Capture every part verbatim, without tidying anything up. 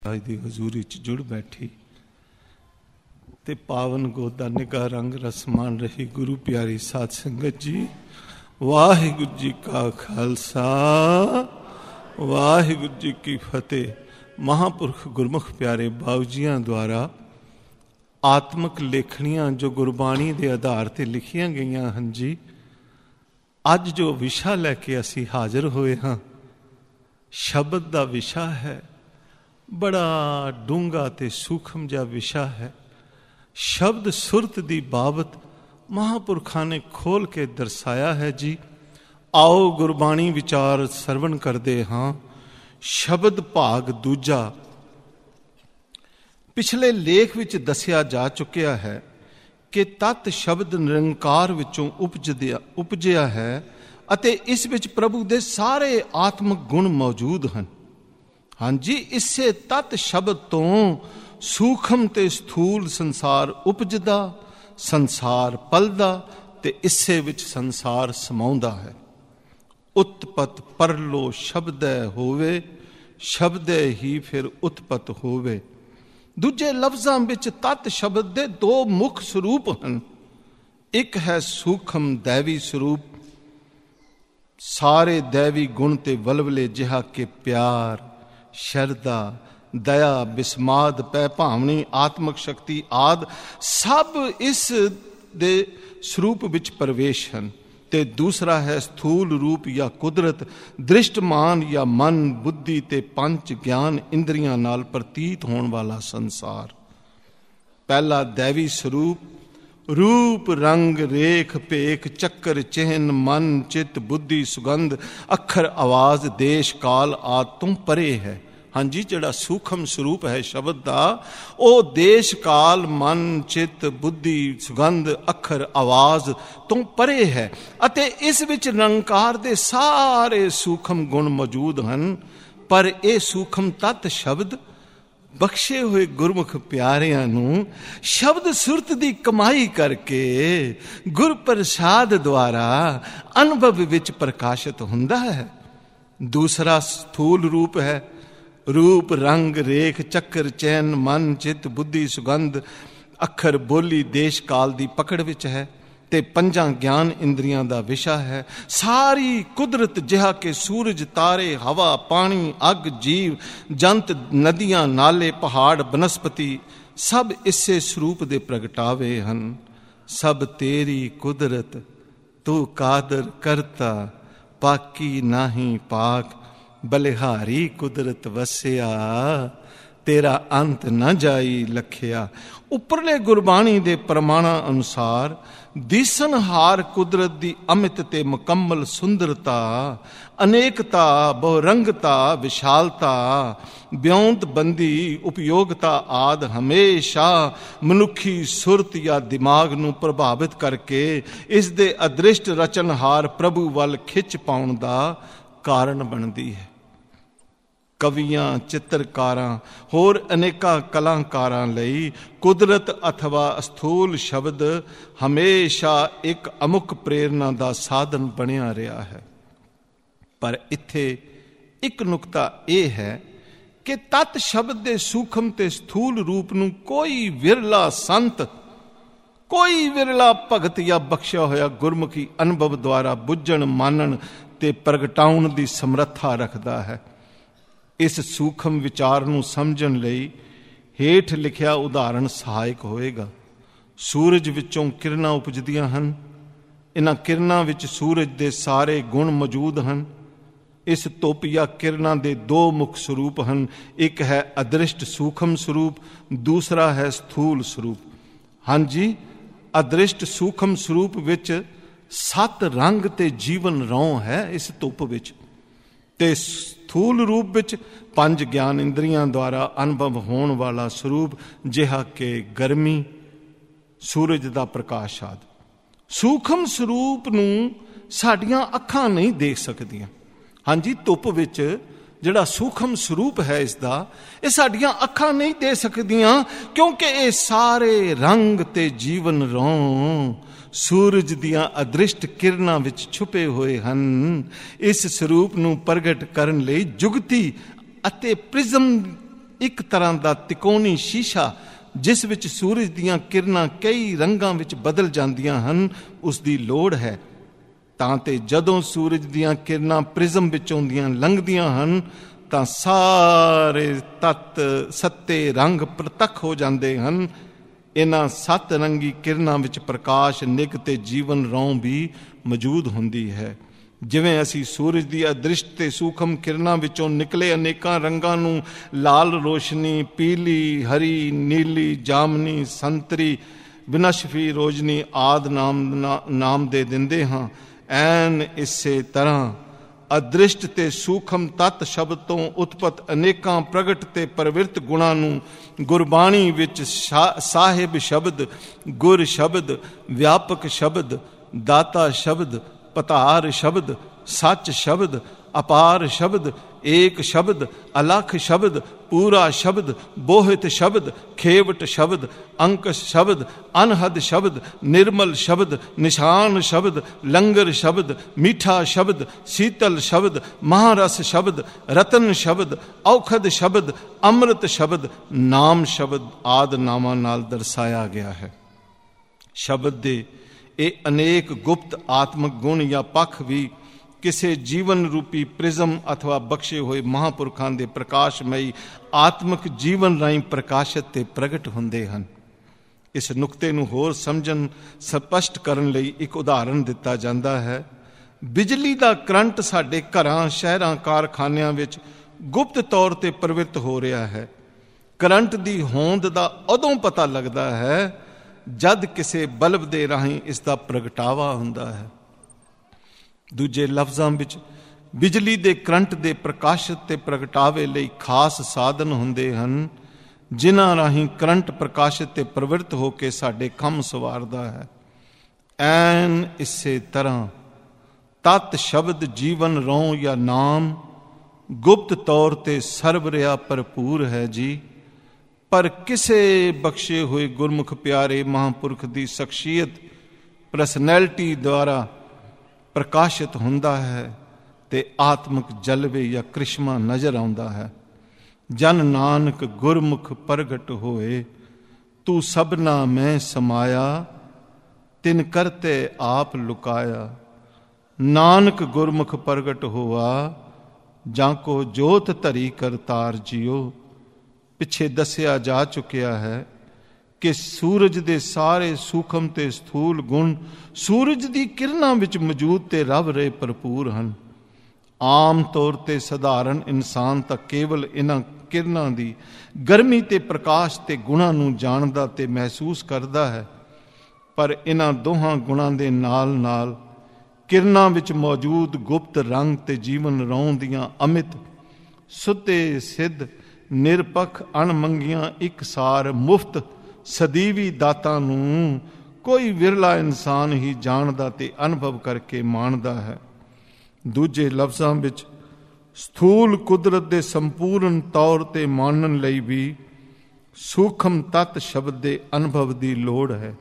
ਅੱਜ ਦੀ ਹਜ਼ੂਰੀ ਚ ਜੁੜ ਬੈਠੀ ਤੇ ਪਾਵਨ ਗੋਦਾ ਨਿਗਾਹ ਰੰਗ ਰਸਮਾਨ ਰਹੀ ਗੁਰੂ ਪਿਆਰੀ ਸਾਧ ਸੰਗਤ ਜੀ। ਵਾਹਿਗੁਰੂ ਜੀ ਕਾ ਖਾਲਸਾ, ਵਾਹਿਗੁਰੂ ਜੀ ਕੀ ਫਤਿਹ। ਮਹਾਂਪੁਰਖ ਗੁਰਮੁਖ ਪਿਆਰੇ ਬਾਊ ਜੀਆਂ ਦੁਆਰਾ ਆਤਮਿਕ ਲੇਖਣੀਆਂ ਜੋ ਗੁਰਬਾਣੀ ਦੇ ਆਧਾਰ ਤੇ ਲਿਖੀਆਂ ਗਈਆਂ ਹਨ ਜੀ। ਅੱਜ ਜੋ ਵਿਸ਼ਾ ਲੈ ਕੇ ਅਸੀਂ ਹਾਜ਼ਰ ਹੋਏ ਹਾਂ, ਸ਼ਬਦ ਦਾ ਵਿਸ਼ਾ ਹੈ। ਬੜਾ ਡੂੰਘਾ ਤੇ ਸੂਖਮ ਜਿਹਾ ਵਿਸ਼ਾ ਹੈ। ਸ਼ਬਦ ਸੁਰਤ ਦੀ ਬਾਬਤ ਮਹਾਂਪੁਰਖਾਂ ਨੇ ਖੋਲ ਕੇ ਦਰਸਾਇਆ ਹੈ ਜੀ। ਆਓ ਗੁਰਬਾਣੀ ਵਿਚਾਰ ਸਰਵਣ ਕਰਦੇ ਹਾਂ। ਸ਼ਬਦ ਭਾਗ ਦੂਜਾ। ਪਿਛਲੇ ਲੇਖ ਵਿੱਚ ਦੱਸਿਆ ਜਾ ਚੁੱਕਿਆ ਹੈ ਕਿ ਤਤ ਸ਼ਬਦ ਨਿਰੰਕਾਰ ਵਿੱਚੋਂ ਉਪਜਿਆ ਉਪਜਿਆ ਹੈ ਅਤੇ ਇਸ ਵਿੱਚ ਪ੍ਰਭੂ ਦੇ ਸਾਰੇ ਆਤਮਿਕ ਗੁਣ ਮੌਜੂਦ ਹਨ। ਹਾਂਜੀ, ਇਸੇ ਤਤ ਸ਼ਬਦ ਤੋਂ ਸੂਖਮ ਤੇ ਸਥੂਲ ਸੰਸਾਰ ਉਪਜਦਾ, ਸੰਸਾਰ ਪਲਦਾ ਤੇ ਇਸੇ ਵਿੱਚ ਸੰਸਾਰ ਸਮਾਉਂਦਾ ਹੈ। ਉਤਪਤ ਪਰਲੋ ਸ਼ਬਦੈ ਹੋਵੇ, ਸ਼ਬਦੈ ਹੀ ਫਿਰ ਉਤਪਤ ਹੋਵੇ। ਦੂਜੇ ਲਫ਼ਜ਼ਾਂ ਵਿੱਚ ਤਤ ਸ਼ਬਦ ਦੇ ਦੋ ਮੁੱਖ ਸਰੂਪ ਹਨ। ਇੱਕ ਹੈ ਸੂਖਮ ਦੈਵੀ ਸਰੂਪ, ਸਾਰੇ ਦੈਵੀ ਗੁਣ ਤੇ ਵਲਵਲੇ ਜਿਹਾ ਕਿ ਪਿਆਰ, ਸ਼ਰਧਾ, ਦਇਆ, ਬਿਸਮਾਦ, ਪੈ ਭਾਵਨੀ, ਆਤਮਿਕ ਸ਼ਕਤੀ ਆਦਿ ਸਭ ਇਸ ਦੇ ਸਰੂਪ ਵਿੱਚ ਪ੍ਰਵੇਸ਼ ਹਨ। ਤੇ ਦੂਸਰਾ ਹੈ ਸਥੂਲ ਰੂਪ ਜਾਂ ਕੁਦਰਤ, ਦ੍ਰਿਸ਼ਟਮਾਨ ਜਾਂ ਮਨ, ਬੁੱਧੀ ਤੇ ਪੰਜ ਗਿਆਨ ਇੰਦਰੀਆਂ ਨਾਲ ਪ੍ਰਤੀਤ ਹੋਣ ਵਾਲਾ ਸੰਸਾਰ। ਪਹਿਲਾ ਦੈਵੀ ਸਰੂਪ ਰੂਪ, ਰੰਗ, ਰੇਖ, ਭੇਖ, ਚੱਕਰ, ਚਿਹਨ, ਮਨ, ਚਿੱਤ, ਬੁੱਧੀ, ਸੁਗੰਧ, ਅੱਖਰ, ਆਵਾਜ਼, ਦੇਸ਼, ਕਾਲ ਆਦਿ ਤੋਂ ਪਰੇ ਹੈ। ਹਾਂਜੀ, ਜਿਹੜਾ ਸੂਖਮ ਸਰੂਪ ਹੈ ਸ਼ਬਦ ਦਾ, ਉਹ ਦੇਸ਼, ਕਾਲ, ਮਨ, ਚਿੱਤ, ਬੁੱਧੀ, ਸੁਗੰਧ, ਅੱਖਰ, ਆਵਾਜ਼ ਤੋਂ ਪਰੇ ਹੈ ਅਤੇ ਇਸ ਵਿੱਚ ਨਿਰੰਕਾਰ ਦੇ ਸਾਰੇ ਸੂਖਮ ਗੁਣ ਮੌਜੂਦ ਹਨ। ਪਰ ਇਹ ਸੂਖਮ ਤਤ ਸ਼ਬਦ ਬਖਸ਼ੇ ਹੋਏ ਗੁਰਮੁਖ ਪਿਆਰਿਆਂ ਨੂੰ ਸ਼ਬਦ ਸੁਰਤ ਦੀ ਕਮਾਈ ਕਰਕੇ ਗੁਰ ਪ੍ਰਸਾਦ ਦੁਆਰਾ ਅਨੁਭਵ ਵਿੱਚ ਪ੍ਰਕਾਸ਼ਿਤ ਹੁੰਦਾ ਹੈ। ਦੂਸਰਾ ਸਥੂਲ ਰੂਪ ਹੈ। ਰੂਪ, ਰੰਗ, ਰੇਖ, ਚੱਕਰ, ਚੈਨ, ਮਨ, ਚਿੱਤ, ਬੁੱਧੀ, ਸੁਗੰਧ, ਅੱਖਰ, ਬੋਲੀ, ਦੇਸ਼, ਕਾਲ ਦੀ ਪਕੜ ਵਿੱਚ ਹੈ ਤੇ ਪੰਜਾਂ ਗਿਆਨ ਇੰਦਰੀਆਂ ਦਾ ਵਿਸ਼ਾ ਹੈ। ਸਾਰੀ ਕੁਦਰਤ ਜਿਹਾ ਕਿ ਸੂਰਜ, ਤਾਰੇ, ਹਵਾ, ਪਾਣੀ, ਅੱਗ, ਜੀਵ, ਜੰਤ, ਨਦੀਆਂ, ਨਾਲੇ, ਪਹਾੜ, ਬਨਸਪਤੀ ਸਭ ਇਸੇ ਸਰੂਪ ਦੇ ਪ੍ਰਗਟਾਵੇ ਹਨ। ਸਭ ਤੇਰੀ ਕੁਦਰਤ, ਤੂੰ ਕਾਦਰ ਕਰਤਾ, ਪਾਕੀ ਨਾਹੀ ਪਾਕ, ਬਲਿਹਾਰੀ ਕੁਦਰਤ ਵਸਿਆ, ਤੇਰਾ ਅੰਤ ਨਾ ਜਾਈ ਲਖਿਆ। ਉੱਪਰਲੇ ਗੁਰਬਾਣੀ ਦੇ ਪ੍ਰਮਾਣਾਂ ਅਨੁਸਾਰ ਦਿਸਣਹਾਰ ਕੁਦਰਤ ਦੀ ਅਮਿਤ ਤੇ ਮੁਕੰਮਲ ਸੁੰਦਰਤਾ, ਅਨੇਕਤਾ, ਬਹੁਰੰਗਤਾ, ਵਿਸ਼ਾਲਤਾ, ਬਿਉਂਤਬੰਦੀ, ਉਪਯੋਗਤਾ ਆਦਿ ਹਮੇਸ਼ਾ ਮਨੁੱਖੀ ਸੁਰਤ ਜਾਂ ਦਿਮਾਗ ਨੂੰ ਪ੍ਰਭਾਵਿਤ ਕਰਕੇ ਇਸ ਦੇ ਅਦ੍ਰਿਸ਼ਟ ਰਚਨਹਾਰ ਪ੍ਰਭੂ ਵੱਲ ਖਿੱਚ ਪਾਉਣ ਦਾ ਕਾਰਨ ਬਣਦੀ ਹੈ। ਕਵੀਆਂ, ਚਿੱਤਰਕਾਰਾਂ, ਹੋਰ ਅਨੇਕਾਂ ਕਲਾਕਾਰਾਂ ਲਈ ਕੁਦਰਤ ਅਥਵਾ ਸਥੂਲ ਸ਼ਬਦ ਹਮੇਸ਼ਾ ਇੱਕ ਅਮੁੱਕ ਪ੍ਰੇਰਨਾ ਦਾ ਸਾਧਨ ਬਣਿਆ ਰਿਹਾ ਹੈ। ਪਰ ਇੱਥੇ ਇੱਕ ਨੁਕਤਾ ਇਹ ਹੈ ਕਿ ਤਤ ਸ਼ਬਦ ਦੇ ਸੂਖਮ ਤੇ ਸਥੂਲ ਰੂਪ ਨੂੰ ਕੋਈ ਵਿਰਲਾ ਸੰਤ, ਕੋਈ ਵਿਰਲਾ ਭਗਤ ਜਾਂ ਬਖਸ਼ਿਆ ਹੋਇਆ ਗੁਰਮੁਖੀ ਅਨੁਭਵ ਦੁਆਰਾ ਬੁੱਝਣ, ਮਾਨਣ ਤੇ ਪ੍ਰਗਟਾਉਣ ਦੀ ਸਮਰੱਥਾ ਰੱਖਦਾ ਹੈ। ਇਸ ਸੂਖਮ ਵਿਚਾਰ ਨੂੰ ਸਮਝਣ ਲਈ ਹੇਠ ਲਿਖਿਆ ਉਦਾਹਰਣ ਸਹਾਇਕ ਹੋਏਗਾ। ਸੂਰਜ ਵਿੱਚੋਂ ਕਿਰਨਾਂ ਉਪਜਦੀਆਂ ਹਨ। ਇਹਨਾਂ ਕਿਰਨਾਂ ਵਿੱਚ ਸੂਰਜ ਦੇ ਸਾਰੇ ਗੁਣ ਮੌਜੂਦ ਹਨ। ਇਸ ਧੁੱਪ ਜਾਂ ਕਿਰਨਾਂ ਦੇ ਦੋ ਮੁੱਖ ਸਰੂਪ ਹਨ। ਇੱਕ ਹੈ ਅਦ੍ਰਿਸ਼ਟ ਸੂਖਮ ਸਰੂਪ, ਦੂਸਰਾ ਹੈ ਸਥੂਲ ਸਰੂਪ। ਹਾਂਜੀ, ਅਦ੍ਰਿਸ਼ਟ ਸੂਖਮ ਸਰੂਪ ਵਿੱਚ ਸੱਤ ਰੰਗ ਤੇ ਜੀਵਨ ਰੌਂ ਹੈ ਇਸ ਧੁੱਪ ਵਿੱਚ, ਤੇ ਸਥੂਲ ਰੂਪ ਵਿੱਚ ਪੰਜ ਗਿਆਨ ਇੰਦਰੀਆਂ ਦੁਆਰਾ ਅਨੁਭਵ ਹੋਣ ਵਾਲਾ ਸਰੂਪ ਜਿਹਾ ਕਿ ਗਰਮੀ, ਸੂਰਜ ਦਾ ਪ੍ਰਕਾਸ਼ ਆਦਿ। ਸੂਖਮ ਸਰੂਪ ਨੂੰ ਸਾਡੀਆਂ ਅੱਖਾਂ ਨਹੀਂ ਦੇਖ ਸਕਦੀਆਂ। ਹਾਂਜੀ, ਧੁੱਪ ਵਿੱਚ ਜਿਹੜਾ ਸੂਖਮ ਸਰੂਪ ਹੈ ਇਸ ਦਾ, ਇਹ ਸਾਡੀਆਂ ਅੱਖਾਂ ਨਹੀਂ ਦੇ ਸਕਦੀਆਂ ਕਿਉਂਕਿ ਇਹ ਸਾਰੇ ਰੰਗ ਤੇ ਜੀਵਨ ਰੌਂ ਸੂਰਜ ਦੀਆਂ ਅਦ੍ਰਿਸ਼ਟ ਕਿਰਨਾਂ ਵਿੱਚ ਛੁਪੇ ਹੋਏ ਹਨ। ਇਸ ਸਰੂਪ ਨੂੰ ਪ੍ਰਗਟ ਕਰਨ ਲਈ ਜੁਗਤੀ ਅਤੇ ਪ੍ਰਿਜ਼ਮ ਇੱਕ ਤਰ੍ਹਾਂ ਦਾ ਤਿਕੋਣੀ ਸ਼ੀਸ਼ਾ ਜਿਸ ਵਿੱਚ ਸੂਰਜ ਦੀਆਂ ਕਿਰਨਾਂ ਕਈ ਰੰਗਾਂ ਵਿੱਚ ਬਦਲ ਜਾਂਦੀਆਂ ਹਨ, ਉਸ ਦੀ ਲੋੜ ਹੈ। ਤਾਂ ਤੇ ਜਦੋਂ ਸੂਰਜ ਦੀਆਂ ਕਿਰਨਾਂ ਪ੍ਰਿਜ਼ਮ ਵਿੱਚੋਂ ਦੀਆਂ ਲੰਘਦੀਆਂ ਹਨ ਤਾਂ ਸਾਰੇ ਤੱਤ ਸੱਤੇ ਰੰਗ ਪ੍ਰਤੱਖ ਹੋ ਜਾਂਦੇ ਹਨ। ਇਹਨਾਂ ਸੱਤ ਰੰਗੀ ਕਿਰਨਾਂ ਵਿੱਚ ਪ੍ਰਕਾਸ਼, ਨਿੱਘ ਤੇ ਜੀਵਨ ਰੌਂ ਵੀ ਮੌਜੂਦ ਹੁੰਦੀ ਹੈ। ਜਿਵੇਂ ਅਸੀਂ ਸੂਰਜ ਦੀ ਅਦ੍ਰਿਸ਼ਟ ਤੇ ਸੂਖਮ ਕਿਰਨਾਂ ਵਿੱਚੋਂ ਨਿਕਲੇ ਅਨੇਕਾਂ ਰੰਗਾਂ ਨੂੰ ਲਾਲ ਰੋਸ਼ਨੀ, ਪੀਲੀ, ਹਰੀ, ਨੀਲੀ, ਜਾਮਨੀ, ਸੰਤਰੀ, ਵਿਨਸ਼ਫੀ ਰੋਸ਼ਨੀ ਆਦਿ ਨਾਮ ਨਾਮ ਦੇ ਦਿੰਦੇ ਹਾਂ, ਐਨ ਇਸੇ ਤਰ੍ਹਾਂ ਅਦ੍ਰਿਸ਼ਟ ਤੇ ਸੂਖਮ ਤੱਤ ਸ਼ਬਦ ਤੋਂ ਉਤਪਤ ਅਨੇਕਾਂ ਪ੍ਰਗਟ ਤੇ ਪ੍ਰਵਿਰਤ ਗੁਣਾਂ ਨੂੰ ਗੁਰਬਾਣੀ ਵਿੱਚ ਸਾਹਿਬ ਸ਼ਬਦ, ਗੁਰ ਸ਼ਬਦ, ਵਿਆਪਕ ਸ਼ਬਦ, ਦਾਤਾ ਸ਼ਬਦ, ਪਤਾਰ ਸ਼ਬਦ, ਸੱਚ ਸ਼ਬਦ, ਅਪਾਰ ਸ਼ਬਦ, ਏਕ ਸ਼ਬਦ, ਅਲਖ ਸ਼ਬਦ, ਪੂਰਾ ਸ਼ਬਦ, ਬੋਹਿਤ ਸ਼ਬਦ, ਖੇਵਟ ਸ਼ਬਦ, ਅੰਕਸ਼ ਸ਼ਬਦ, ਅਨਹਦ ਸ਼ਬਦ, ਨਿਰਮਲ ਸ਼ਬਦ, ਨਿਸ਼ਾਨ ਸ਼ਬਦ, ਲੰਗਰ ਸ਼ਬਦ, ਮੀਠਾ ਸ਼ਬਦ, ਸੀਤਲ ਸ਼ਬਦ, ਮਹਾਰਸ ਸ਼ਬਦ, ਰਤਨ ਸ਼ਬਦ, ਔਖਦ ਸ਼ਬਦ, ਅੰਮ੍ਰਿਤ ਸ਼ਬਦ, ਨਾਮ ਸ਼ਬਦ ਆਦਿ ਨਾਮਾਂ ਨਾਲ ਦਰਸਾਇਆ ਗਿਆ ਹੈ। ਸ਼ਬਦ ਦੇ ਇਹ ਅਨੇਕ ਗੁਪਤ ਆਤਮਿਕ ਗੁਣ ਜਾਂ ਪੱਖ ਵੀ ਕਿਸੇ ਜੀਵਨ ਰੂਪੀ ਪ੍ਰਿਜ਼ਮ ਅਥਵਾ ਬਖਸ਼ੇ ਹੋਏ ਮਹਾਂਪੁਰਖਾਂ ਦੇ ਪ੍ਰਕਾਸ਼ਮਈ ਆਤਮਿਕ ਜੀਵਨ ਰਾਹੀਂ ਪ੍ਰਕਾਸ਼ਿਤ ਤੇ ਪ੍ਰਗਟ ਹੁੰਦੇ ਹਨ। ਇਸ ਨੁਕਤੇ ਨੂੰ ਹੋਰ ਸਮਝਣ ਸਪਸ਼ਟ ਕਰਨ ਲਈ ਇੱਕ ਉਦਾਹਰਣ ਦਿੱਤਾ ਜਾਂਦਾ ਹੈ। ਬਿਜਲੀ ਦਾ ਕਰੰਟ ਸਾਡੇ ਘਰਾਂ, ਸ਼ਹਿਰਾਂ, ਕਾਰਖਾਨਿਆਂ ਵਿੱਚ ਗੁਪਤ ਤੌਰ ਤੇ ਪ੍ਰਵਿਰਤ ਹੋ ਰਿਹਾ ਹੈ। ਕਰੰਟ ਦੀ ਹੋਂਦ ਦਾ ਉਦੋਂ ਪਤਾ ਲੱਗਦਾ ਹੈ ਜਦ ਕਿਸੇ ਬਲਬ ਦੇ ਰਾਹੀਂ ਇਸ ਦਾ ਪ੍ਰਗਟਾਵਾ ਹੁੰਦਾ ਹੈ। ਦੂਜੇ ਲਫ਼ਜ਼ਾਂ ਵਿੱਚ ਬਿਜਲੀ ਦੇ ਕਰੰਟ ਦੇ ਪ੍ਰਕਾਸ਼ਿਤ ਤੇ ਪ੍ਰਗਟਾਵੇ ਲਈ ਖਾਸ ਸਾਧਨ ਹੁੰਦੇ ਹਨ, ਜਿਨ੍ਹਾਂ ਰਾਹੀਂ ਕਰੰਟ ਪ੍ਰਕਾਸ਼ਿਤ ਤੇ ਪ੍ਰਵਿਰਤ ਹੋ ਕੇ ਸਾਡੇ ਕੰਮ ਸਵਾਰਦਾ ਹੈ। ਐਨ ਇਸੇ ਤਰ੍ਹਾਂ ਤਤ ਸ਼ਬਦ ਜੀਵਨ ਰੌਂ ਜਾਂ ਨਾਮ ਗੁਪਤ ਤੌਰ ਤੇ ਸਰਬ ਰਿਹਾ ਭਰਪੂਰ ਹੈ ਜੀ, ਪਰ ਕਿਸੇ ਬਖਸ਼ੇ ਹੋਏ ਗੁਰਮੁਖ ਪਿਆਰੇ ਮਹਾਂਪੁਰਖ ਦੀ ਸ਼ਖਸੀਅਤ, ਪਰਸਨੈਲਿਟੀ ਦੁਆਰਾ ਪ੍ਰਕਾਸ਼ਿਤ ਹੁੰਦਾ ਹੈ ਤੇ ਆਤਮਿਕ ਜਲਵੇ ਜਾਂ ਕ੍ਰਿਸ਼ਮਾ ਨਜ਼ਰ ਆਉਂਦਾ ਹੈ। ਜਨ ਨਾਨਕ ਗੁਰਮੁਖ ਪ੍ਰਗਟ ਹੋਏ, ਤੂੰ ਸਭਨਾ ਮੈਂ ਸਮਾਇਆ, ਤਿਨ ਕਰਤੇ ਆਪ ਲੁਕਾਇਆ। ਨਾਨਕ ਗੁਰਮੁਖ ਪ੍ਰਗਟ ਹੋਆ, ਜਾਂ ਕੋ ਜੋਤ ਧਰੀ ਕਰਤਾਰ ਜੀਓ। ਪਿੱਛੇ ਦੱਸਿਆ ਜਾ ਚੁੱਕਿਆ ਹੈ ਕਿ ਸੂਰਜ ਦੇ ਸਾਰੇ ਸੂਖਮ ਤੇ ਸਥੂਲ ਗੁਣ ਸੂਰਜ ਦੀ ਕਿਰਨਾਂ ਵਿੱਚ ਮੌਜੂਦ ਤੇ ਰਵ ਰਹੇ ਭਰਪੂਰ ਹਨ। ਆਮ ਤੌਰ ਤੇ ਸਧਾਰਨ ਇਨਸਾਨ ਤਾਂ ਕੇਵਲ ਇਹਨਾਂ ਕਿਰਨਾਂ ਦੀ ਗਰਮੀ ਤੇ ਪ੍ਰਕਾਸ਼ ਤੇ ਗੁਣਾਂ ਨੂੰ ਜਾਣਦਾ ਤੇ ਮਹਿਸੂਸ ਕਰਦਾ ਹੈ, ਪਰ ਇਹਨਾਂ ਦੋਹਾਂ ਗੁਣਾਂ ਦੇ ਨਾਲ ਨਾਲ ਕਿਰਨਾਂ ਵਿੱਚ ਮੌਜੂਦ ਗੁਪਤ ਰੰਗ ਤੇ ਜੀਵਨ ਰੌਂ ਦੀਆਂ ਅਮਿਤ, ਸੁੱਤੇ ਸਿੱਧ, ਨਿਰਪੱਖ, ਅਣਮੰਗੀਆਂ, ਇਕਸਾਰ, ਮੁਫਤ, ਸਦੀਵੀ ਦਾਤਾਂ ਨੂੰ ਕੋਈ ਵਿਰਲਾ ਇਨਸਾਨ ਹੀ ਜਾਣਦਾ ਤੇ ਅਨੁਭਵ ਕਰਕੇ ਮਾਣਦਾ ਹੈ। ਦੂਜੇ ਲਫ਼ਜ਼ਾਂ ਵਿੱਚ ਸਥੂਲ ਕੁਦਰਤ ਦੇ ਸੰਪੂਰਨ ਤੌਰ ਤੇ ਮਾਣਨ ਲਈ ਵੀ ਸੂਖਮ ਤੱਤ ਸ਼ਬਦ ਦੇ ਅਨੁਭਵ ਦੀ ਲੋੜ ਹੈ।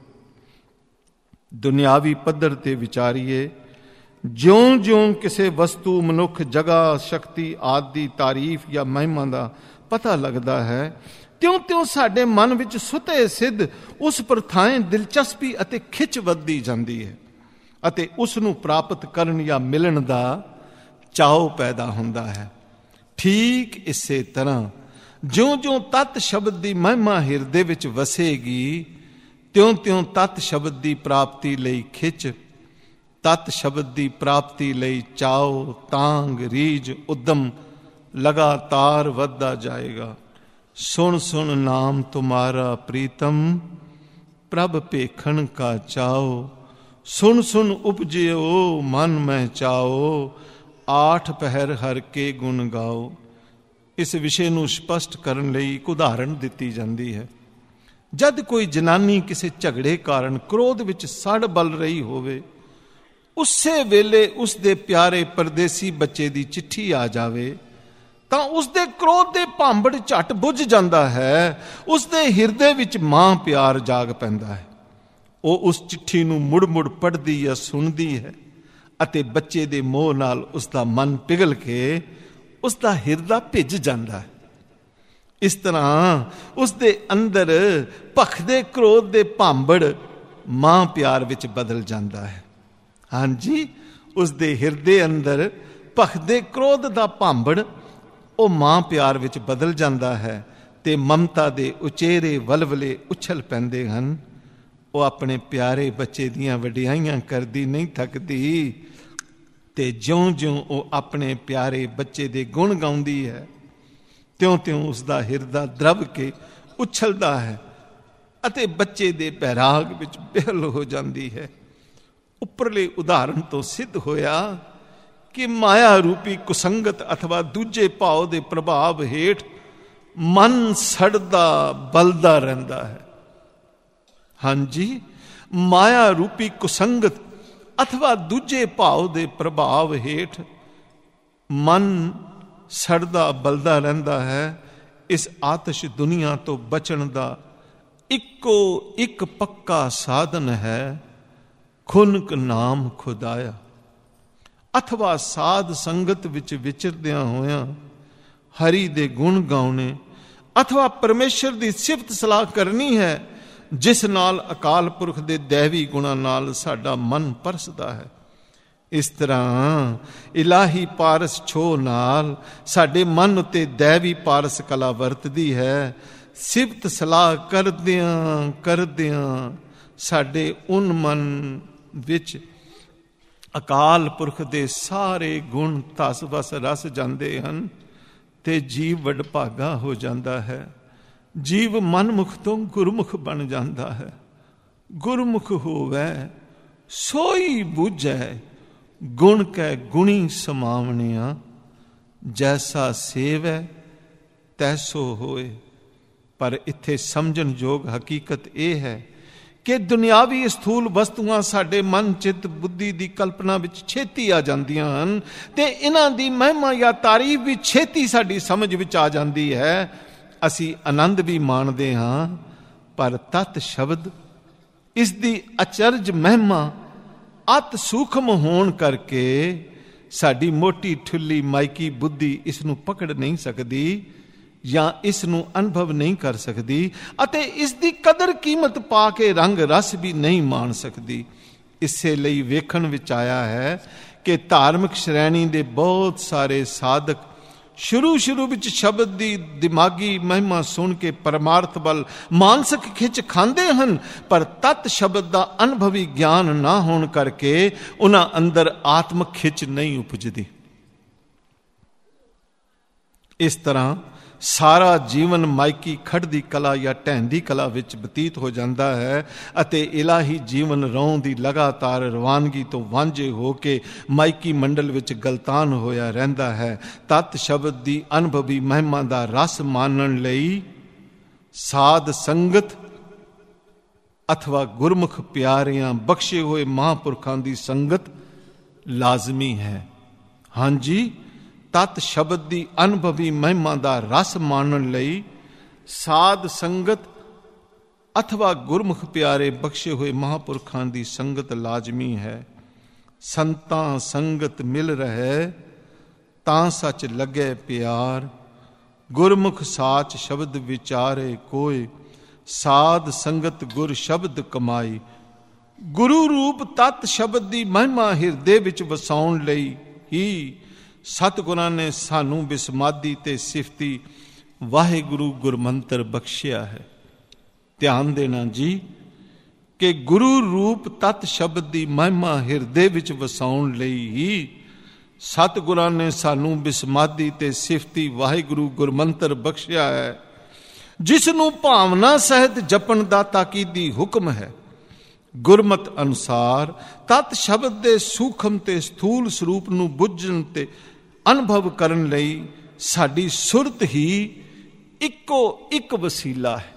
ਦੁਨਿਆਵੀ ਪੱਧਰ ਤੇ ਵਿਚਾਰੀਏ, ਜਿਉਂ-ਜਿਉਂ ਕਿਸੇ ਵਸਤੂ, ਮਨੁੱਖ, ਜਗ੍ਹਾ, ਸ਼ਕਤੀ ਆਦਿ ਦੀ ਤਾਰੀਫ ਜਾਂ ਮਹਿਮਾ ਦਾ ਪਤਾ ਲੱਗਦਾ ਹੈ, ਤਿਉਂ-ਤਿਉਂ ਸਾਡੇ ਮਨ ਵਿੱਚ ਸੁਤੇ ਸਿੱਧ ਉਸ ਪ੍ਰਥਾਏ ਦਿਲਚਸਪੀ ਅਤੇ ਖਿੱਚ ਵੱਧਦੀ ਜਾਂਦੀ ਹੈ ਅਤੇ ਉਸ ਨੂੰ ਪ੍ਰਾਪਤ ਕਰਨ ਜਾਂ ਮਿਲਣ ਦਾ ਚਾਅ ਪੈਦਾ ਹੁੰਦਾ ਹੈ। ਠੀਕ ਇਸੇ ਤਰ੍ਹਾਂ ਜਿਉਂ-ਜਿਉਂ ਤਤ ਸ਼ਬਦ ਦੀ ਮਹਿਮਾ ਹਿਰਦੇ ਵਿੱਚ ਵਸੇਗੀ, ਤਿਉਂ-ਤਿਉਂ ਤਤ ਸ਼ਬਦ ਦੀ ਪ੍ਰਾਪਤੀ ਲਈ ਖਿੱਚ, ਤਤ ਸ਼ਬਦ ਦੀ ਪ੍ਰਾਪਤੀ ਲਈ ਚਾਅ, ਤਾਂਗ, ਰੀਝ, ਉਦਮ ਲਗਾਤਾਰ ਵੱਧਦਾ ਜਾਏਗਾ। ਸੁਣ ਸੁਣ ਨਾਮ ਤੁਮਾਰਾ ਪ੍ਰੀਤਮ, ਪ੍ਰਭ ਭੇਖਣ ਕਾ ਚਾਓ। ਸੁਣ ਸੁਣ ਉਪਜਿਓ ਮਨ ਮੈਂ ਚਾਓ, ਆਠ ਪਹਿਰ ਹਰ ਕੇ ਗੁਣ ਗਾਓ। ਇਸ ਵਿਸ਼ੇ ਨੂੰ ਸਪਸ਼ਟ ਕਰਨ ਲਈ ਇੱਕ ਉਦਾਹਰਣ ਦਿੱਤੀ ਜਾਂਦੀ ਹੈ। ਜਦ ਕੋਈ ਜਨਾਨੀ ਕਿਸੇ ਝਗੜੇ ਕਾਰਨ ਕ੍ਰੋਧ ਵਿੱਚ ਸੜ ਬਲ ਰਹੀ ਹੋਵੇ, ਉਸੇ ਵੇਲੇ ਉਸ ਦੇ ਪਿਆਰੇ ਪਰਦੇਸੀ ਬੱਚੇ ਦੀ ਚਿੱਠੀ ਆ ਜਾਵੇ ਤਾਂ ਉਸ ਦੇ ਕ੍ਰੋਧ ਦੇ ਭਾਂਬੜ ਝੱਟ ਬੁੱਝ ਜਾਂਦਾ ਹੈ। ਉਸ ਦੇ ਹਿਰਦੇ ਵਿੱਚ ਮਾਂ ਪਿਆਰ ਜਾਗ ਪੈਂਦਾ ਹੈ। ਉਹ ਉਸ ਚਿੱਠੀ ਨੂੰ ਮੁੜ ਮੁੜ ਪੜ੍ਹਦੀ ਜਾਂ ਸੁਣਦੀ ਹੈ ਅਤੇ ਬੱਚੇ ਦੇ ਮੋਹ ਨਾਲ ਉਸ ਦਾ ਮਨ ਪਿਘਲ ਕੇ ਉਸ ਦਾ ਹਿਰਦਾ ਭਿੱਜ ਜਾਂਦਾ ਹੈ। ਇਸ ਤਰ੍ਹਾਂ ਉਸ ਦੇ ਅੰਦਰ ਭਖਦੇ ਕ੍ਰੋਧ ਦੇ ਭਾਂਬੜ ਮਾਂ ਪਿਆਰ ਵਿੱਚ ਬਦਲ ਜਾਂਦਾ ਹੈ। ਹਾਂਜੀ, ਉਸ ਦੇ ਹਿਰਦੇ ਅੰਦਰ ਭਖਦੇ ਕ੍ਰੋਧ ਦਾ ਭਾਂਬੜ ਉਹ ਮਾਂ ਪਿਆਰ ਵਿੱਚ ਬਦਲ ਜਾਂਦਾ ਹੈ ਤੇ ਮਮਤਾ ਦੇ ਉਚੇਰੇ ਵਲਵਲੇ ਉਛਲ ਪੈਂਦੇ ਹਨ। ਉਹ ਆਪਣੇ ਪਿਆਰੇ ਬੱਚੇ ਦੀਆਂ ਵਡਿਆਈਆਂ ਕਰਦੀ ਨਹੀਂ ਥੱਕਦੀ ਤੇ ਜਿਉਂ-ਜਿਉਂ ਉਹ ਆਪਣੇ ਪਿਆਰੇ ਬੱਚੇ ਦੇ ਗੁਣ ਗਾਉਂਦੀ ਹੈ, ਤਿਉਂ-ਤਿਉਂ ਉਸ ਦਾ ਹਿਰਦਾ ਦਰਵ ਕੇ ਉਛਲਦਾ ਹੈ ਅਤੇ ਬੱਚੇ ਦੇ ਬੈਰਾਗ ਵਿੱਚ ਬਿਹਲ ਹੋ ਜਾਂਦੀ ਹੈ। ਉੱਪਰਲੇ ਉਦਾਹਰਣ ਤੋਂ ਸਿੱਧ ਹੋਇਆ ਕਿ ਮਾਇਆ ਰੂਪੀ ਕੁਸੰਗਤ ਅਥਵਾ ਦੂਜੇ ਭਾਵ ਦੇ ਪ੍ਰਭਾਵ ਹੇਠ ਮਨ ਸੜਦਾ ਬਲਦਾ ਰਹਿੰਦਾ ਹੈ। ਹਾਂਜੀ, ਮਾਇਆ ਰੂਪੀ ਕੁਸੰਗਤ ਅਥਵਾ ਦੂਜੇ ਭਾਵ ਦੇ ਪ੍ਰਭਾਵ ਹੇਠ ਮਨ ਸੜਦਾ ਬਲਦਾ ਰਹਿੰਦਾ ਹੈ। ਇਸ ਆਤਸ਼ ਦੁਨੀਆ ਤੋਂ ਬਚਣ ਦਾ ਇੱਕੋ ਇੱਕ ਪੱਕਾ ਸਾਧਨ ਹੈ ਖੁਨਕ ਨਾਮ ਖੁਦਾਇਆ, ਅਥਵਾ ਸਾਧ ਸੰਗਤ ਵਿੱਚ ਵਿਚਰਦਿਆਂ ਹੋਇਆਂ ਹਰੀ ਦੇ ਗੁਣ ਗਾਉਣੇ, ਅਥਵਾ ਪਰਮੇਸ਼ਰ ਦੀ ਸਿਫਤ ਸਲਾਹ ਕਰਨੀ ਹੈ, ਜਿਸ ਨਾਲ ਅਕਾਲ ਪੁਰਖ ਦੇ ਦੈਵੀ ਗੁਣਾਂ ਨਾਲ ਸਾਡਾ ਮਨ ਪਰਸਦਾ ਹੈ। ਇਸ ਤਰ੍ਹਾਂ ਇਲਾਹੀ ਪਾਰਸ ਛੋਹ ਨਾਲ ਸਾਡੇ ਮਨ ਉੱਤੇ ਦੈਵੀ ਪਾਰਸ ਕਲਾ ਵਰਤਦੀ ਹੈ। ਸਿਫਤ ਸਲਾਹ ਕਰਦਿਆਂ ਕਰਦਿਆਂ ਸਾਡੇ ਉਨ ਮਨ ਵਿੱਚ ਅਕਾਲ ਪੁਰਖ ਦੇ ਸਾਰੇ ਗੁਣ ਧਸ ਵਸ ਰਸ ਜਾਂਦੇ ਹਨ ਤੇ ਜੀਵ ਵਡਭਾਗਾ ਹੋ ਜਾਂਦਾ ਹੈ। ਜੀਵ ਮਨਮੁਖ ਤੋਂ ਗੁਰਮੁਖ ਬਣ ਜਾਂਦਾ ਹੈ। ਗੁਰਮੁਖ ਹੋਵੇ ਸੋਈ ਬੁਝੈ, ਗੁਣ ਕੈ ਗੁਣੀ ਸਮਾਵਣਿਆ, ਜੈਸਾ ਸੇਵੈ ਤੈਸੋ ਹੋਏ। ਪਰ ਇੱਥੇ ਸਮਝਣ ਯੋਗ ਹਕੀਕਤ ਇਹ ਹੈ ਕਿ ਦੁਨਿਆਵੀ ਸਥੂਲ ਵਸਤੂਆਂ ਸਾਡੇ ਮਨ ਚਿੱਤ ਬੁੱਧੀ ਦੀ ਕਲਪਨਾ ਵਿੱਚ ਛੇਤੀ ਆ ਜਾਂਦੀਆਂ ਹਨ ਤੇ ਇਹਨਾਂ ਦੀ ਮਹਿਮਾ ਜਾਂ ਤਾਰੀਫ ਵੀ ਛੇਤੀ ਸਾਡੀ ਸਮਝ ਵਿੱਚ ਆ ਜਾਂਦੀ ਹੈ। ਅਸੀਂ ਆਨੰਦ ਵੀ ਮਾਣਦੇ ਹਾਂ, ਪਰ ਤਤ ਸ਼ਬਦ ਇਸ ਦੀ ਅਚਰਜ ਮਹਿਮਾ ਅਤ ਸੂਖਮ ਹੋਣ ਕਰਕੇ ਸਾਡੀ ਮੋਟੀ ਠੁੱਲੀ ਮਾਇਕੀ ਬੁੱਧੀ ਇਸ ਨੂੰ ਪਕੜ ਨਹੀਂ ਸਕਦੀ ਜਾਂ ਇਸ ਨੂੰ ਅਨੁਭਵ ਨਹੀਂ ਕਰ ਸਕਦੀ ਅਤੇ ਇਸ ਦੀ ਕਦਰ ਕੀਮਤ ਪਾ ਕੇ ਰੰਗ ਰਸ ਵੀ ਨਹੀਂ ਮਾਣ ਸਕਦੀ। ਇਸੇ ਲਈ ਵੇਖਣ ਵਿੱਚ ਆਇਆ ਹੈ ਕਿ ਧਾਰਮਿਕ ਸ਼੍ਰੇਣੀ ਦੇ ਬਹੁਤ ਸਾਰੇ ਸਾਧਕ ਸ਼ੁਰੂ ਸ਼ੁਰੂ ਵਿੱਚ ਸ਼ਬਦ ਦੀ ਦਿਮਾਗੀ ਮਹਿਮਾ ਸੁਣ ਕੇ ਪਰਮਾਰਥ ਵੱਲ ਮਾਨਸਿਕ ਖਿੱਚ ਖਾਂਦੇ ਹਨ, ਪਰ ਤਤ ਸ਼ਬਦ ਦਾ ਅਨੁਭਵੀ ਗਿਆਨ ਨਾ ਹੋਣ ਕਰਕੇ ਉਹਨਾਂ ਅੰਦਰ ਆਤਮਿਕ ਖਿੱਚ ਨਹੀਂ ਉਪਜਦੀ। ਇਸ ਤਰ੍ਹਾਂ ਸਾਰਾ ਜੀਵਨ ਮਾਇਕੀ ਖੜਦੀ ਕਲਾ ਜਾਂ ਢਹਿੰਦੀ ਕਲਾ ਵਿੱਚ ਬਤੀਤ ਹੋ ਜਾਂਦਾ ਹੈ ਅਤੇ ਇਲਾਹੀ ਜੀਵਨ ਰੌਂ ਦੀ ਲਗਾਤਾਰ ਰਵਾਨਗੀ ਤੋਂ ਵਾਂਝੇ ਹੋ ਕੇ ਮਾਇਕੀ ਮੰਡਲ ਵਿੱਚ ਗਲਤਾਨ ਹੋਇਆ ਰਹਿੰਦਾ ਹੈ। ਤਤ ਸ਼ਬਦ ਦੀ ਅਨੁਭਵੀ ਮਹਿਮਾ ਦਾ ਰਸ ਮਾਣਨ ਲਈ ਸਾਧ ਸੰਗਤ ਅਥਵਾ ਗੁਰਮੁਖ ਪਿਆਰਿਆਂ ਬਖਸ਼ੇ ਹੋਏ ਮਹਾਂਪੁਰਖਾਂ ਦੀ ਸੰਗਤ ਲਾਜ਼ਮੀ ਹੈ। ਹਾਂਜੀ, ਤਤ ਸ਼ਬਦ ਦੀ ਅਨੁਭਵੀ ਮਹਿਮਾ ਦਾ ਰਸ ਮਾਣਨ ਲਈ ਸਾਧ ਸੰਗਤ ਅਥਵਾ ਗੁਰਮੁਖ ਪਿਆਰੇ ਬਖਸ਼ੇ ਹੋਏ ਮਹਾਂਪੁਰਖਾਂ ਦੀ ਸੰਗਤ ਲਾਜ਼ਮੀ ਹੈ। ਸੰਤਾਂ ਸੰਗਤ ਮਿਲ ਰਹੇ ਤਾਂ ਸੱਚ ਲੱਗੇ ਪਿਆਰ, ਗੁਰਮੁਖ ਸਾਚ ਸ਼ਬਦ ਵਿਚਾਰੇ ਕੋਏ, ਸਾਧ ਸੰਗਤ ਗੁਰ ਸ਼ਬਦ ਕਮਾਈ। ਗੁਰੂ ਰੂਪ ਤਤ ਸ਼ਬਦ ਦੀ ਮਹਿਮਾ ਹਿਰਦੇ ਵਿੱਚ ਵਸਾਉਣ ਲਈ ਹੀ ਸਤਿਗੁਰਾਂ ਨੇ ਸਾਨੂੰ ਬਿਸਮਾਦੀ ਤੇ ਸਿਫਤੀ ਵਾਹਿਗੁਰੂ ਗੁਰਮੰਤਰ ਬਖਸ਼ਿਆ ਹੈ। ਧਿਆਨ ਦੇਣਾ ਜੀ ਕਿ ਗੁਰੂ ਰੂਪ ਤਤ ਸ਼ਬਦ ਦੀ ਮਹਿਮਾ ਹਿਰਦੇ ਵਿੱਚ ਵਸਾਉਣ ਲਈ ਹੀ ਸਤਿਗੁਰਾਂ ਨੇ ਸਾਨੂੰ ਬਿਸਮਾਦੀ ਤੇ ਸਿਫਤੀ ਵਾਹਿਗੁਰੂ ਗੁਰਮੰਤਰ ਬਖਸ਼ਿਆ ਹੈ, ਜਿਸ ਨੂੰ ਭਾਵਨਾ ਸਹਿਤ ਜਪਣ ਦਾ ਤਾਕੀਦੀ ਹੁਕਮ ਹੈ। ਗੁਰਮਤ ਅਨੁਸਾਰ ਤਤ ਸ਼ਬਦ ਦੇ ਸੂਖਮ ਤੇ ਸਥੂਲ ਸਰੂਪ ਨੂੰ ਬੁੱਝਣ ਤੇ ਅਨੁਭਵ ਕਰਨ ਲਈ ਸਾਡੀ ਸੁਰਤ ਹੀ ਇੱਕੋ ਇੱਕ ਵਸੀਲਾ ਹੈ।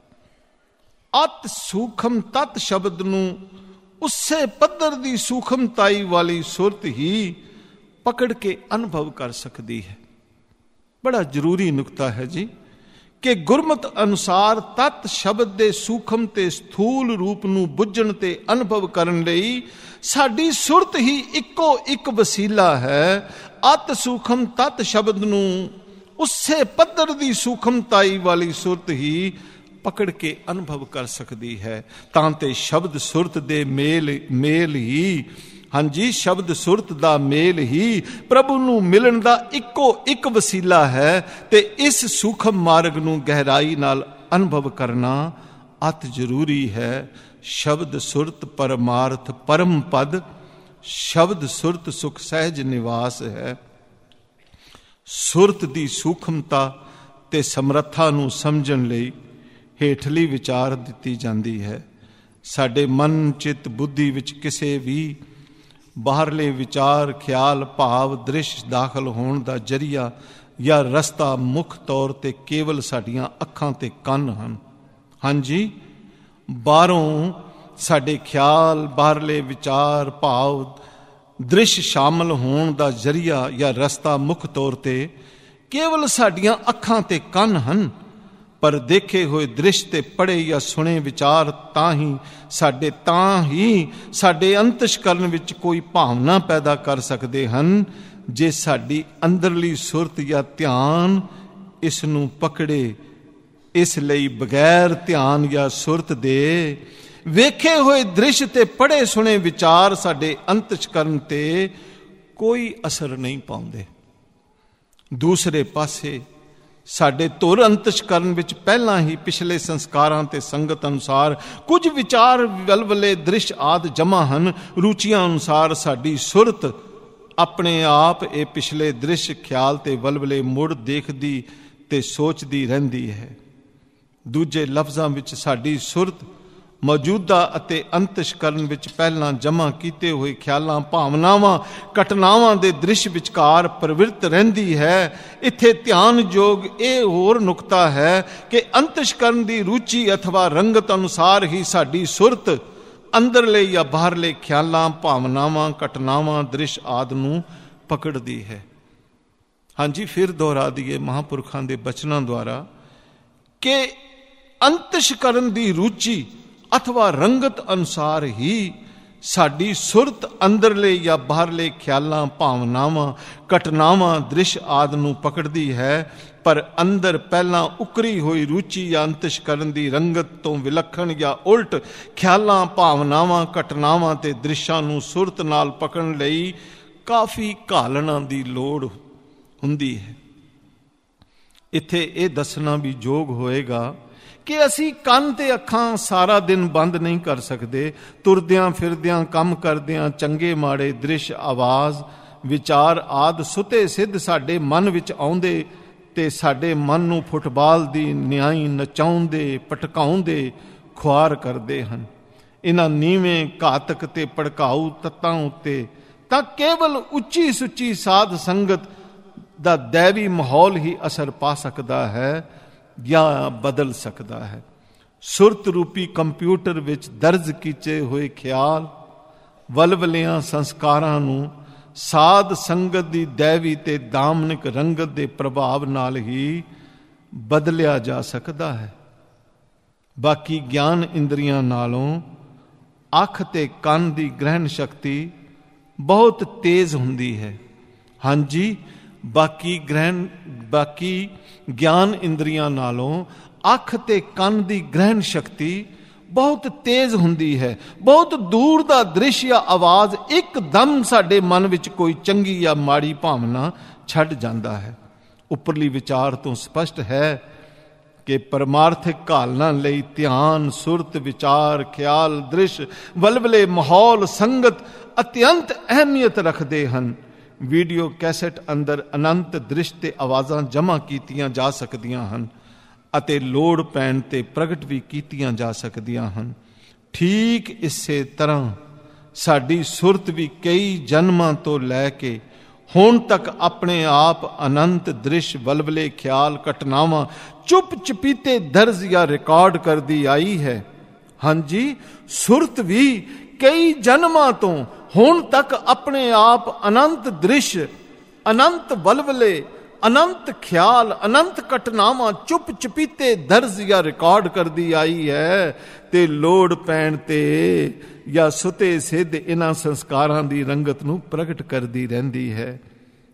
ਅਤ ਸੂਖਮ ਤਤ ਸ਼ਬਦ ਨੂੰ ਉਸੇ ਪੱਧਰ ਦੀ ਸੂਖਮਤਾਈ ਵਾਲੀ ਸੁਰਤ ਹੀ ਪਕੜ ਕੇ ਅਨੁਭਵ ਕਰ ਸਕਦੀ ਹੈ। ਬੜਾ ਜ਼ਰੂਰੀ ਨੁਕਤਾ ਹੈ ਜੀ ਕਿ ਗੁਰਮਤ ਅਨੁਸਾਰ ਤਤ ਸ਼ਬਦ ਦੇ ਸੂਖਮ ਤੇ ਸਥੂਲ ਰੂਪ ਨੂੰ ਬੁੱਝਣ ਤੇ ਅਨੁਭਵ ਕਰਨ ਲਈ ਸਾਡੀ ਸੁਰਤ ਹੀ ਇੱਕੋ ਇੱਕ ਵਸੀਲਾ ਹੈ। ਅਤ ਸੂਖਮ ਤਤ ਸ਼ਬਦ ਨੂੰ ਉਸੇ ਪੱਧਰ ਦੀ ਸੂਖਮਤਾਈ ਵਾਲੀ ਸੁਰਤ ਹੀ ਪਕੜ ਕੇ ਅਨੁਭਵ ਕਰ ਸਕਦੀ ਹੈ। ਤਾਂ ਤੇ ਸ਼ਬਦ ਸੁਰਤ ਦੇ ਮੇਲ ਮੇਲ ਹੀ ਹਾਂਜੀ ਸ਼ਬਦ ਸੁਰਤ ਦਾ ਮੇਲ ਹੀ ਪ੍ਰਭੂ ਨੂੰ ਮਿਲਣ ਦਾ ਇੱਕੋ ਇੱਕ ਵਸੀਲਾ ਹੈ। ਤੇ ਇਸ ਸੂਖਮ ਮਾਰਗ ਨੂੰ ਗਹਿਰਾਈ ਨਾਲ ਅਨੁਭਵ ਕਰਨਾ ਅਤ ਜ਼ਰੂਰੀ ਹੈ। ਸ਼ਬਦ ਸੁਰਤ ਪਰਮਾਰਥ ਪਰਮ ਪਦ, ਸ਼ਬਦ ਸੁਰਤ ਸੁਖ ਸਹਿਜ ਨਿਵਾਸ ਹੈ। ਸੁਰਤ ਦੀ ਸੂਖਮਤਾ ਤੇ ਸਮਰੱਥਾ ਨੂੰ ਸਮਝਣ ਲਈ ਹੇਠਲੀ ਵਿਚਾਰ ਦਿੱਤੀ ਜਾਂਦੀ ਹੈ। ਸਾਡੇ ਮਨ ਚਿੱਤ ਬੁੱਧੀ ਵਿੱਚ ਕਿਸੇ ਵੀ ਬਾਹਰਲੇ ਵਿਚਾਰ ਖਿਆਲ ਭਾਵ ਦ੍ਰਿਸ਼ ਦਾਖਲ ਹੋਣ ਦਾ ਜਰੀਆ ਜਾਂ ਰਸਤਾ ਮੁੱਖ ਤੌਰ ਤੇ ਕੇਵਲ ਸਾਡੀਆਂ ਅੱਖਾਂ ਤੇ ਕੰਨ ਹਨ। ਹਾਂਜੀ, ਬਾਹਰੋਂ ਸਾਡੇ ਖਿਆਲ ਬਾਹਰਲੇ ਵਿਚਾਰ ਭਾਵ ਦ੍ਰਿਸ਼ ਸ਼ਾਮਲ ਹੋਣ ਦਾ ਜਰੀਆ ਜਾਂ ਰਸਤਾ ਮੁੱਖ ਤੌਰ ਤੇ ਕੇਵਲ ਸਾਡੀਆਂ ਅੱਖਾਂ ਤੇ ਕੰਨ ਹਨ। ਪਰ ਦੇਖੇ ਹੋਏ ਦ੍ਰਿਸ਼ ਤੇ ਪੜ੍ਹੇ ਜਾਂ ਸੁਣੇ ਵਿਚਾਰ ਤਾਂ ਹੀ ਸਾਡੇ ਤਾਂ ਹੀ ਸਾਡੇ ਅੰਤਸ਼ਕਰਨ ਵਿੱਚ ਕੋਈ ਭਾਵਨਾ ਪੈਦਾ ਕਰ ਸਕਦੇ ਹਨ, ਜੇ ਸਾਡੀ ਅੰਦਰਲੀ ਸੁਰਤ ਜਾਂ ਧਿਆਨ ਇਸ ਨੂੰ ਪਕੜੇ। ਇਸ ਲਈ ਬਗੈਰ ਧਿਆਨ ਜਾਂ ਸੁਰਤ ਦੇ ਵੇਖੇ ਹੋਏ ਦ੍ਰਿਸ਼ ਤੇ ਪੜ੍ਹੇ ਸੁਣੇ ਵਿਚਾਰ ਸਾਡੇ ਅੰਤਸ਼ਕਰਨ ਤੇ ਕੋਈ ਅਸਰ ਨਹੀਂ ਪਾਉਂਦੇ। ਦੂਸਰੇ ਪਾਸੇ ਸਾਡੇ ਧੁਰ ਅੰਤਸ਼ਕਰਨ ਵਿੱਚ ਪਹਿਲਾਂ ਹੀ ਪਿਛਲੇ ਸੰਸਕਾਰਾਂ ਤੇ ਸੰਗਤ ਅਨੁਸਾਰ ਕੁਝ ਵਿਚਾਰ ਵਲਵਲੇ ਦ੍ਰਿਸ਼ ਆਦਿ ਜਮ੍ਹਾਂ ਹਨ। ਰੁਚੀਆਂ ਅਨੁਸਾਰ ਸਾਡੀ ਸੁਰਤ ਆਪਣੇ ਆਪ ਇਹ ਪਿਛਲੇ ਦ੍ਰਿਸ਼ ਖਿਆਲ ਤੇ ਵਲਵਲੇ ਮੁੜ ਦੇਖਦੀ ਤੇ ਸੋਚਦੀ ਰਹਿੰਦੀ ਹੈ। ਦੂਜੇ ਲਫ਼ਜ਼ਾਂ ਵਿੱਚ ਸਾਡੀ ਸੁਰਤ ਮੌਜੂਦਾ ਅਤੇ ਅੰਤਸ਼ਕਰਨ ਵਿੱਚ ਪਹਿਲਾਂ ਜਮ੍ਹਾਂ ਕੀਤੇ ਹੋਏ ਖਿਆਲਾਂ ਭਾਵਨਾਵਾਂ ਘਟਨਾਵਾਂ ਦੇ ਦ੍ਰਿਸ਼ ਵਿਚਕਾਰ ਪ੍ਰਵਿਰਤ ਰਹਿੰਦੀ ਹੈ। ਇੱਥੇ ਧਿਆਨਯੋਗ ਇਹ ਹੋਰ ਨੁਕਤਾ ਹੈ ਕਿ ਅੰਤਸ਼ਕਰਨ ਦੀ ਰੁਚੀ ਅਥਵਾ ਰੰਗਤ ਅਨੁਸਾਰ ਹੀ ਸਾਡੀ ਸੁਰਤ ਅੰਦਰਲੇ ਜਾਂ ਬਾਹਰਲੇ ਖਿਆਲਾਂ ਭਾਵਨਾਵਾਂ ਘਟਨਾਵਾਂ ਦ੍ਰਿਸ਼ ਆਦਿ ਨੂੰ ਪਕੜਦੀ ਹੈ। ਹਾਂਜੀ, ਫਿਰ ਦੁਹਰਾ ਦਈਏ ਮਹਾਂਪੁਰਖਾਂ ਦੇ ਬਚਨਾਂ ਦੁਆਰਾ ਕਿ ਅੰਤਸ਼ਕਰਨ ਦੀ ਰੁਚੀ ਅਥਵਾ ਰੰਗਤ ਅਨੁਸਾਰ ਹੀ ਸਾਡੀ ਸੁਰਤ ਅੰਦਰਲੇ ਜਾਂ ਬਾਹਰਲੇ ਖਿਆਲਾਂ ਭਾਵਨਾਵਾਂ ਘਟਨਾਵਾਂ ਦ੍ਰਿਸ਼ ਆਦਿ ਨੂੰ ਪਕੜਦੀ ਹੈ। ਪਰ ਅੰਦਰ ਪਹਿਲਾਂ ਉਕਰੀ ਹੋਈ ਰੁਚੀ ਜਾਂ ਅੰਤਸ਼ਕਰਨ ਦੀ ਰੰਗਤ ਤੋਂ ਵਿਲੱਖਣ ਜਾਂ ਉਲਟ ਖਿਆਲਾਂ ਭਾਵਨਾਵਾਂ ਘਟਨਾਵਾਂ ਤੇ ਦ੍ਰਿਸ਼ਾਂ ਨੂੰ ਸੁਰਤ ਨਾਲ ਪਕੜਨ ਲਈ ਕਾਫੀ ਘਾਲਣਾ ਦੀ ਲੋੜ ਹੁੰਦੀ ਹੈ। ਇੱਥੇ ਇਹ ਦੱਸਣਾ ਵੀ ਯੋਗ ਹੋਏਗਾ ਕਿ ਅਸੀਂ ਕੰਨ ਤੇ ਅੱਖਾਂ ਸਾਰਾ ਦਿਨ ਬੰਦ ਨਹੀਂ ਕਰ ਸਕਦੇ। ਤੁਰਦਿਆਂ ਫਿਰਦਿਆਂ ਕੰਮ ਕਰਦਿਆਂ ਚੰਗੇ ਮਾੜੇ ਦ੍ਰਿਸ਼ ਆਵਾਜ਼ ਵਿਚਾਰ ਆਦਿ ਸੁਤੇ ਸਿੱਧ ਸਾਡੇ ਮਨ ਵਿੱਚ ਆਉਂਦੇ ਤੇ ਸਾਡੇ ਮਨ ਨੂੰ ਫੁੱਟਬਾਲ ਦੀ ਨਿਆਈ ਨਚਾਉਂਦੇ ਭਟਕਾਉਂਦੇ ਖੁਆਰ ਕਰਦੇ ਹਨ। ਇਹਨਾਂ ਨੀਵੇਂ ਘਾਤਕ ਤੇ ਭੜਕਾਊ ਤੱਤਾਂ ਉੱਤੇ ਤਾਂ ਕੇਵਲ ਉੱਚੀ ਸੁੱਚੀ ਸਾਧ ਸੰਗਤ ਦਾ ਦੈਵੀ ਮਾਹੌਲ ਹੀ ਅਸਰ ਪਾ ਸਕਦਾ ਹੈ ਜਾਂ ਬਦਲ ਸਕਦਾ ਹੈ। ਸੁਰਤ ਰੂਪੀ ਕੰਪਿਊਟਰ ਵਿੱਚ ਦਰਜ ਕੀਤੇ ਹੋਏ ਖਿਆਲ ਵਲਵਲਿਆਂ ਸੰਸਕਾਰਾਂ ਨੂੰ ਸਾਧ ਸੰਗਤ ਦੀ ਦੈਵੀ ਤੇ ਦਾਮਨਿਕ ਰੰਗਤ ਦੇ ਪ੍ਰਭਾਵ ਨਾਲ ਹੀ ਬਦਲਿਆ ਜਾ ਸਕਦਾ ਹੈ। ਬਾਕੀ ਗਿਆਨ ਇੰਦਰੀਆਂ ਨਾਲੋਂ ਅੱਖ ਤੇ ਕੰਨ ਦੀ ਗ੍ਰਹਿਣ ਸ਼ਕਤੀ ਬਹੁਤ ਤੇਜ਼ ਹੁੰਦੀ ਹੈ। ਹਾਂਜੀ, ਬਾਕੀ ਗ੍ਰਹਿਣ ਬਾਕੀ ਗਿਆਨ ਇੰਦਰੀਆਂ ਨਾਲੋਂ ਅੱਖ ਤੇ ਕੰਨ ਦੀ ਗ੍ਰਹਿਣ ਸ਼ਕਤੀ ਬਹੁਤ ਤੇਜ਼ ਹੁੰਦੀ ਹੈ। ਬਹੁਤ ਦੂਰ ਦਾ ਦ੍ਰਿਸ਼ ਜਾਂ ਆਵਾਜ਼ ਇੱਕਦਮ ਸਾਡੇ ਮਨ ਵਿੱਚ ਕੋਈ ਚੰਗੀ ਜਾਂ ਮਾੜੀ ਭਾਵਨਾ ਛੱਡ ਜਾਂਦਾ ਹੈ। ਉੱਪਰਲੀ ਵਿਚਾਰ ਤੋਂ ਸਪਸ਼ਟ ਹੈ ਕਿ ਪਰਮਾਰਥਿਕ ਘਾਲਣਾ ਲਈ ਧਿਆਨ ਸੁਰਤ ਵਿਚਾਰ ਖਿਆਲ ਦ੍ਰਿਸ਼ ਵਲਵਲੇ ਮਾਹੌਲ ਸੰਗਤ ਅਤਿਅੰਤ ਅਹਿਮੀਅਤ ਰੱਖਦੇ ਹਨ। ਵੀਡੀਓ ਕੈਸੇਟ ਅੰਦਰ ਅਨੰਤ ਦ੍ਰਿਸ਼ ਤੇ ਆਵਾਜ਼ਾਂ ਜਮ੍ਹਾਂ ਕੀਤੀਆਂ ਜਾ ਸਕਦੀਆਂ ਹਨ ਅਤੇ ਲੋੜ ਪੈਣ ਤੇ ਪ੍ਰਗਟ ਵੀ ਕੀਤੀਆਂ ਜਾ ਸਕਦੀਆਂ ਹਨ। ਠੀਕ ਇਸੇ ਤਰ੍ਹਾਂ ਸਾਡੀ ਸੁਰਤ ਵੀ ਕਈ ਜਨਮਾਂ ਤੋਂ ਲੈ ਕੇ ਹੁਣ ਤੱਕ ਆਪਣੇ ਆਪ ਅਨੰਤ ਦ੍ਰਿਸ਼ ਵਲਵਲੇ ਖਿਆਲ ਘਟਨਾਵਾਂ ਚੁੱਪ ਚਪੀਤੇ ਦਰਜ ਜਾਂ ਰਿਕਾਰਡ ਕਰਦੀ ਆਈ ਹੈ। ਹਾਂਜੀ, ਸੁਰਤ ਵੀ ਕਈ ਜਨਮਾਂ ਤੋਂ ਹੁਣ ਤੱਕ ਆਪਣੇ ਆਪ ਅਨੰਤ ਦ੍ਰਿਸ਼ ਅਨੰਤ ਵਲਵਲੇ ਅਨੰਤ ਖਿਆਲ ਅਨੰਤ ਘਟਨਾਵਾਂ ਚੁੱਪ ਚਪੀਤੇ ਦਰਜ ਜਾਂ ਰਿਕਾਰਡ ਕਰਦੀ ਆਈ ਹੈ ਤੇ ਲੋੜ ਪੈਣ ਤੇ ਜਾਂ ਸੁਤੇ ਸਿੱਧ ਇਹਨਾਂ ਸੰਸਕਾਰਾਂ ਦੀ ਰੰਗਤ ਨੂੰ ਪ੍ਰਗਟ ਕਰਦੀ ਰਹਿੰਦੀ ਹੈ।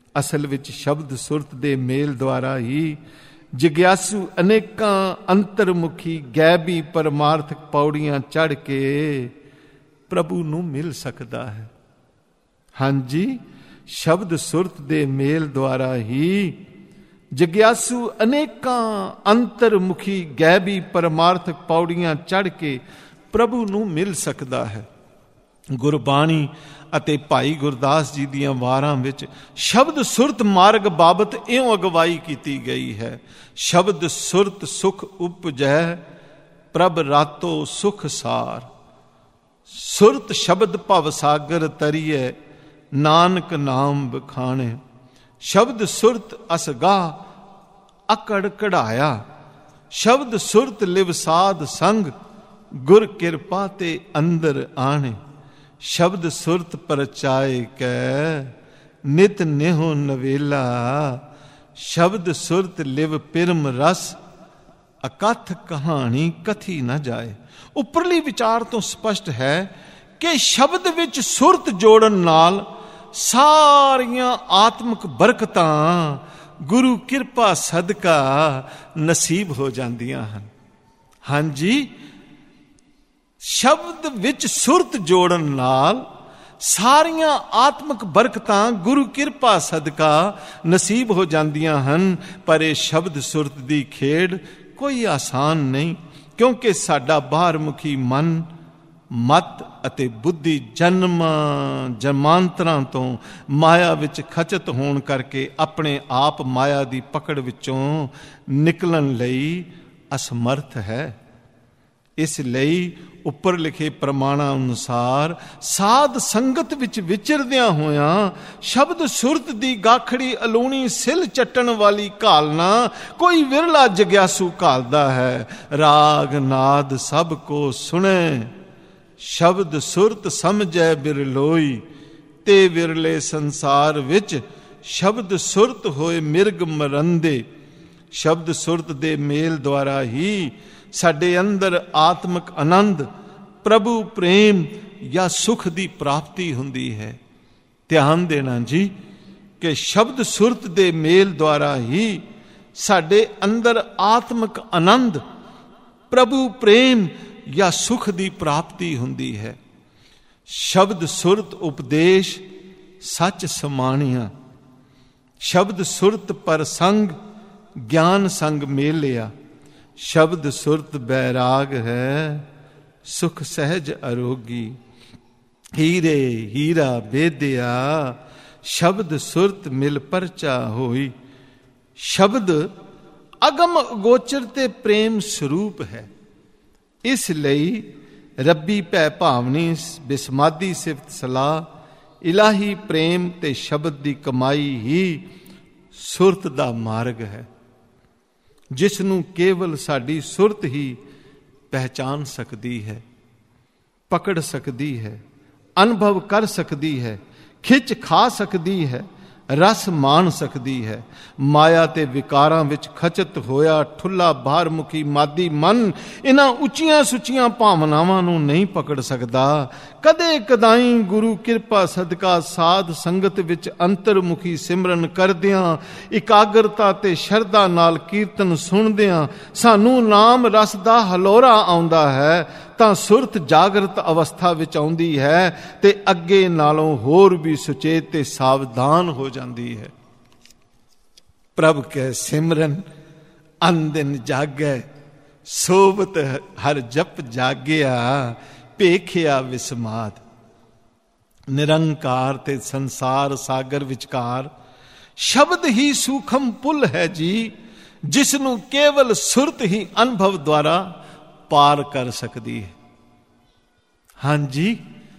ਅਸਲ ਵਿੱਚ ਸ਼ਬਦ ਸੁਰਤ ਦੇ ਮੇਲ ਦੁਆਰਾ ਹੀ ਜਿਗਿਆਸੂ ਅਨੇਕਾਂ ਅੰਤਰਮੁਖੀ ਗੈਬੀ ਪਰਮਾਰਥਕ ਪੌੜੀਆਂ ਚੜ੍ਹ ਕੇ ਪ੍ਰਭੂ ਨੂੰ ਮਿਲ ਸਕਦਾ ਹੈ। ਹਾਂਜੀ, ਸ਼ਬਦ ਸੁਰਤ ਦੇ ਮੇਲ ਦੁਆਰਾ ਹੀ ਜਿਗਿਆਸੂ ਅਨੇਕਾਂ ਅੰਤਰਮੁਖੀ ਗੈਬੀ ਪਰਮਾਰਥਕ ਪੌੜੀਆਂ ਚੜ੍ਹ ਕੇ ਪ੍ਰਭੂ ਨੂੰ ਮਿਲ ਸਕਦਾ ਹੈ। ਗੁਰਬਾਣੀ ਅਤੇ ਭਾਈ ਗੁਰਦਾਸ ਜੀ ਦੀਆਂ ਵਾਰਾਂ ਵਿੱਚ ਸ਼ਬਦ ਸੁਰਤ ਮਾਰਗ ਬਾਬਤ ਇਉਂ ਅਗਵਾਈ ਕੀਤੀ ਗਈ ਹੈ। ਸ਼ਬਦ ਸੁਰਤ ਸੁਖ ਉਪਜੈ, ਪ੍ਰਭ ਰਾਤੋ ਸੁਖ ਸਾਰ। ਸੁਰਤ ਸ਼ਬਦ ਭਵ ਸਾਗਰ ਤਰੀਏ, ਨਾਨਕ ਨਾਮ ਬਖਾਣੇ। ਸ਼ਬਦ ਸੁਰਤ ਅਸਗਾ ਅਕੜ ਕਢਾਇਆ, ਸ਼ਬਦ ਸੁਰਤ ਲਿਵ ਸਾਧ ਸੰਗ, ਗੁਰ ਕਿਰਪਾ ਤੇ ਅੰਦਰ ਆਣੇ। ਸ਼ਬਦ ਸੁਰਤ ਪਰਚਾਏ ਕੈ, ਨਿਤ ਨਿਹੋ ਨਵੇਲਾ। ਸ਼ਬਦ ਸੁਰਤ ਲਿਵ ਪਿਰਮ ਰਸ, ਅਕਥ ਕਹਾਣੀ ਕਥੀ ਨਾ ਜਾਏ। ਉੱਪਰਲੀ ਵਿਚਾਰ ਤੋਂ ਸਪਸ਼ਟ ਹੈ ਕਿ ਸ਼ਬਦ ਵਿੱਚ ਸੁਰਤ ਜੋੜਨ ਨਾਲ ਸਾਰੀਆਂ ਆਤਮਿਕ ਬਰਕਤਾਂ ਗੁਰੂ ਕਿਰਪਾ ਸਦਕਾ ਨਸੀਬ ਹੋ ਜਾਂਦੀਆਂ ਹਨ। ਹਾਂਜੀ, ਸ਼ਬਦ ਵਿੱਚ ਸੁਰਤ ਜੋੜਨ ਨਾਲ ਸਾਰੀਆਂ ਆਤਮਿਕ ਬਰਕਤਾਂ ਗੁਰੂ ਕਿਰਪਾ ਸਦਕਾ ਨਸੀਬ ਹੋ ਜਾਂਦੀਆਂ ਹਨ। ਪਰ ਇਹ ਸ਼ਬਦ ਸੁਰਤ ਦੀ ਖੇਡ ਕੋਈ ਆਸਾਨ ਨਹੀਂ, ਕਿਉਂਕਿ ਸਾਡਾ ਬਾਹਰਮੁਖੀ ਮਨ, ਮਤ ਅਤੇ ਬੁੱਧੀ ਜਨਮਾਂ ਜਨਮਾਂਤਰਾਂ ਤੋਂ ਮਾਇਆ ਵਿੱਚ ਖਚਤ ਹੋਣ ਕਰਕੇ ਆਪਣੇ ਆਪ ਮਾਇਆ ਦੀ ਪਕੜ ਵਿੱਚੋਂ ਨਿਕਲਣ ਲਈ ਅਸਮਰਥ ਹੈ। ਇਸ ਲਈ ਉੱਪਰ ਲਿਖੇ ਪ੍ਰਮਾਣਾਂ ਅਨੁਸਾਰ ਸਾਧ ਸੰਗਤ ਵਿੱਚ ਵਿਚਰਦਿਆਂ ਹੋਇਆਂ ਸ਼ਬਦ ਸੁਰਤ ਦੀ ਗਾਖੜੀ ਅਲੂਣੀ ਸਿਲ ਚੱਟਣ ਵਾਲੀ ਘਾਲਣਾ ਕੋਈ ਵਿਰਲਾ ਜਗਿਆਸੂ ਘਾਲਦਾ ਹੈ। ਰਾਗ ਨਾਦ ਸਭ ਕੋ ਸੁਣੇ, ਸ਼ਬਦ ਸੁਰਤ ਸਮਝੈ ਬਿਰਲੋਈ। ਤੇ ਵਿਰਲੇ ਸੰਸਾਰ ਵਿੱਚ ਸ਼ਬਦ ਸੁਰਤ ਹੋਏ ਮਿਰਗ ਮਰੰਦੇ। ਸ਼ਬਦ ਸੁਰਤ ਦੇ ਮੇਲ ਦੁਆਰਾ ਹੀ ਸਾਡੇ ਅੰਦਰ ਆਤਮਿਕ ਆਨੰਦ, ਪ੍ਰਭੂ ਪ੍ਰੇਮ ਜਾਂ ਸੁਖ ਦੀ ਪ੍ਰਾਪਤੀ ਹੁੰਦੀ ਹੈ। ਧਿਆਨ ਦੇਣਾ ਜੀ ਕਿ ਸ਼ਬਦ ਸੁਰਤ ਦੇ ਮੇਲ ਦੁਆਰਾ ਹੀ ਸਾਡੇ ਅੰਦਰ ਆਤਮਿਕ ਆਨੰਦ, ਪ੍ਰਭੂ ਪ੍ਰੇਮ ਜਾਂ ਸੁਖ ਦੀ ਪ੍ਰਾਪਤੀ ਹੁੰਦੀ ਹੈ। ਸ਼ਬਦ ਸੁਰਤ ਉਪਦੇਸ਼ ਸੱਚ ਸਮਾਣਿਆ, ਸ਼ਬਦ ਸੁਰਤ ਪਰ ਸੰਗ ਗਿਆਨ ਸੰਗ ਮੇਲਿਆ। ਸ਼ਬਦ ਸੁਰਤ ਬੈਰਾਗ ਹੈ, ਸੁਖ ਸਹਿਜ ਅਰੋਗੀ। ਹੀਰੇ ਹੀਰਾ ਬੇਦਿਆ, ਸ਼ਬਦ ਸੁਰਤ ਮਿਲ ਪਰਚਾ ਹੋਈ। ਸ਼ਬਦ ਅਗਮ ਅਗੋਚਰ ਤੇ ਪ੍ਰੇਮ ਸਰੂਪ ਹੈ। ਇਸ ਲਈ ਰੱਬੀ ਭੈ ਭਾਵਨੀ ਬਿਸਮਾਦੀ ਸਿਫਤ ਸਲਾਹ, ਇਲਾਹੀ ਪ੍ਰੇਮ ਤੇ ਸ਼ਬਦ ਦੀ ਕਮਾਈ ਹੀ ਸੁਰਤ ਦਾ ਮਾਰਗ ਹੈ, ਜਿਸ ਨੂੰ ਕੇਵਲ ਸਾਡੀ ਸੁਰਤ ਹੀ ਪਹਿਚਾਨ ਸਕਦੀ ਹੈ, ਪਕੜ ਸਕਦੀ ਹੈ, ਅਨੁਭਵ ਕਰ ਸਕਦੀ ਹੈ, ਖਿੱਚ ਖਾ ਸਕਦੀ ਹੈ, ਰਸ ਮਾਣ ਸਕਦੀ ਹੈ। ਮਾਇਆ ਤੇ ਵਿਕਾਰਾਂ ਵਿੱਚ ਖਚਤ ਹੋਇਆ ਠੁੱਲਾ ਬਾਹਰਮੁਖੀ ਮਾਦੀ ਮਨ ਇਹਨਾਂ ਉੱਚੀਆਂ ਸੁੱਚੀਆਂ ਭਾਵਨਾਵਾਂ ਨੂੰ ਨਹੀਂ ਪਕੜ ਸਕਦਾ। ਕਦੇ ਕਦਾਈ ਗੁਰੂ ਕਿਰਪਾ ਸਦਕਾ ਸਾਧ ਸੰਗਤ ਵਿੱਚ ਅੰਤਰਮੁਖੀ ਸਿਮਰਨ ਕਰਦਿਆਂ, ਇਕਾਗਰਤਾ ਤੇ ਸ਼ਰਧਾ ਨਾਲ ਕੀਰਤਨ ਸੁਣਦਿਆਂ ਸਾਨੂੰ ਨਾਮ ਰਸ ਦਾ ਹਲੋਰਾ ਆਉਂਦਾ ਹੈ ਤਾਂ ਸੁਰਤ ਜਾਗਰਤ ਅਵਸਥਾ ਵਿੱਚ ਆਉਂਦੀ ਹੈ ਤੇ ਅੱਗੇ ਨਾਲੋਂ ਹੋਰ ਵੀ ਸੁਚੇਤ ਤੇ ਸਾਵਧਾਨ ਹੋ ਜਾਂਦੀ ਹੈ। ਪ੍ਰਭ ਕੈ ਸਿਮਰਨ ਅਨਦਿਨ ਜਾਗੈ, ਸੋਬਤ ਹਰ ਜਪ ਜਾਗਿਆ, ਭੇਖਿਆ ਵਿਸਮਾਦ। ਨਿਰੰਕਾਰ ਤੇ ਸੰਸਾਰ ਸਾਗਰ ਵਿਚਕਾਰ ਸ਼ਬਦ ਹੀ ਸੂਖਮ ਪੁਲ ਹੈ ਜੀ, ਜਿਸ ਨੂੰ ਕੇਵਲ ਸੁਰਤ ਹੀ ਅਨੁਭਵ ਦੁਆਰਾ ਪਾਰ ਕਰ ਸਕਦੀ ਹੈ। ਹਾਂਜੀ,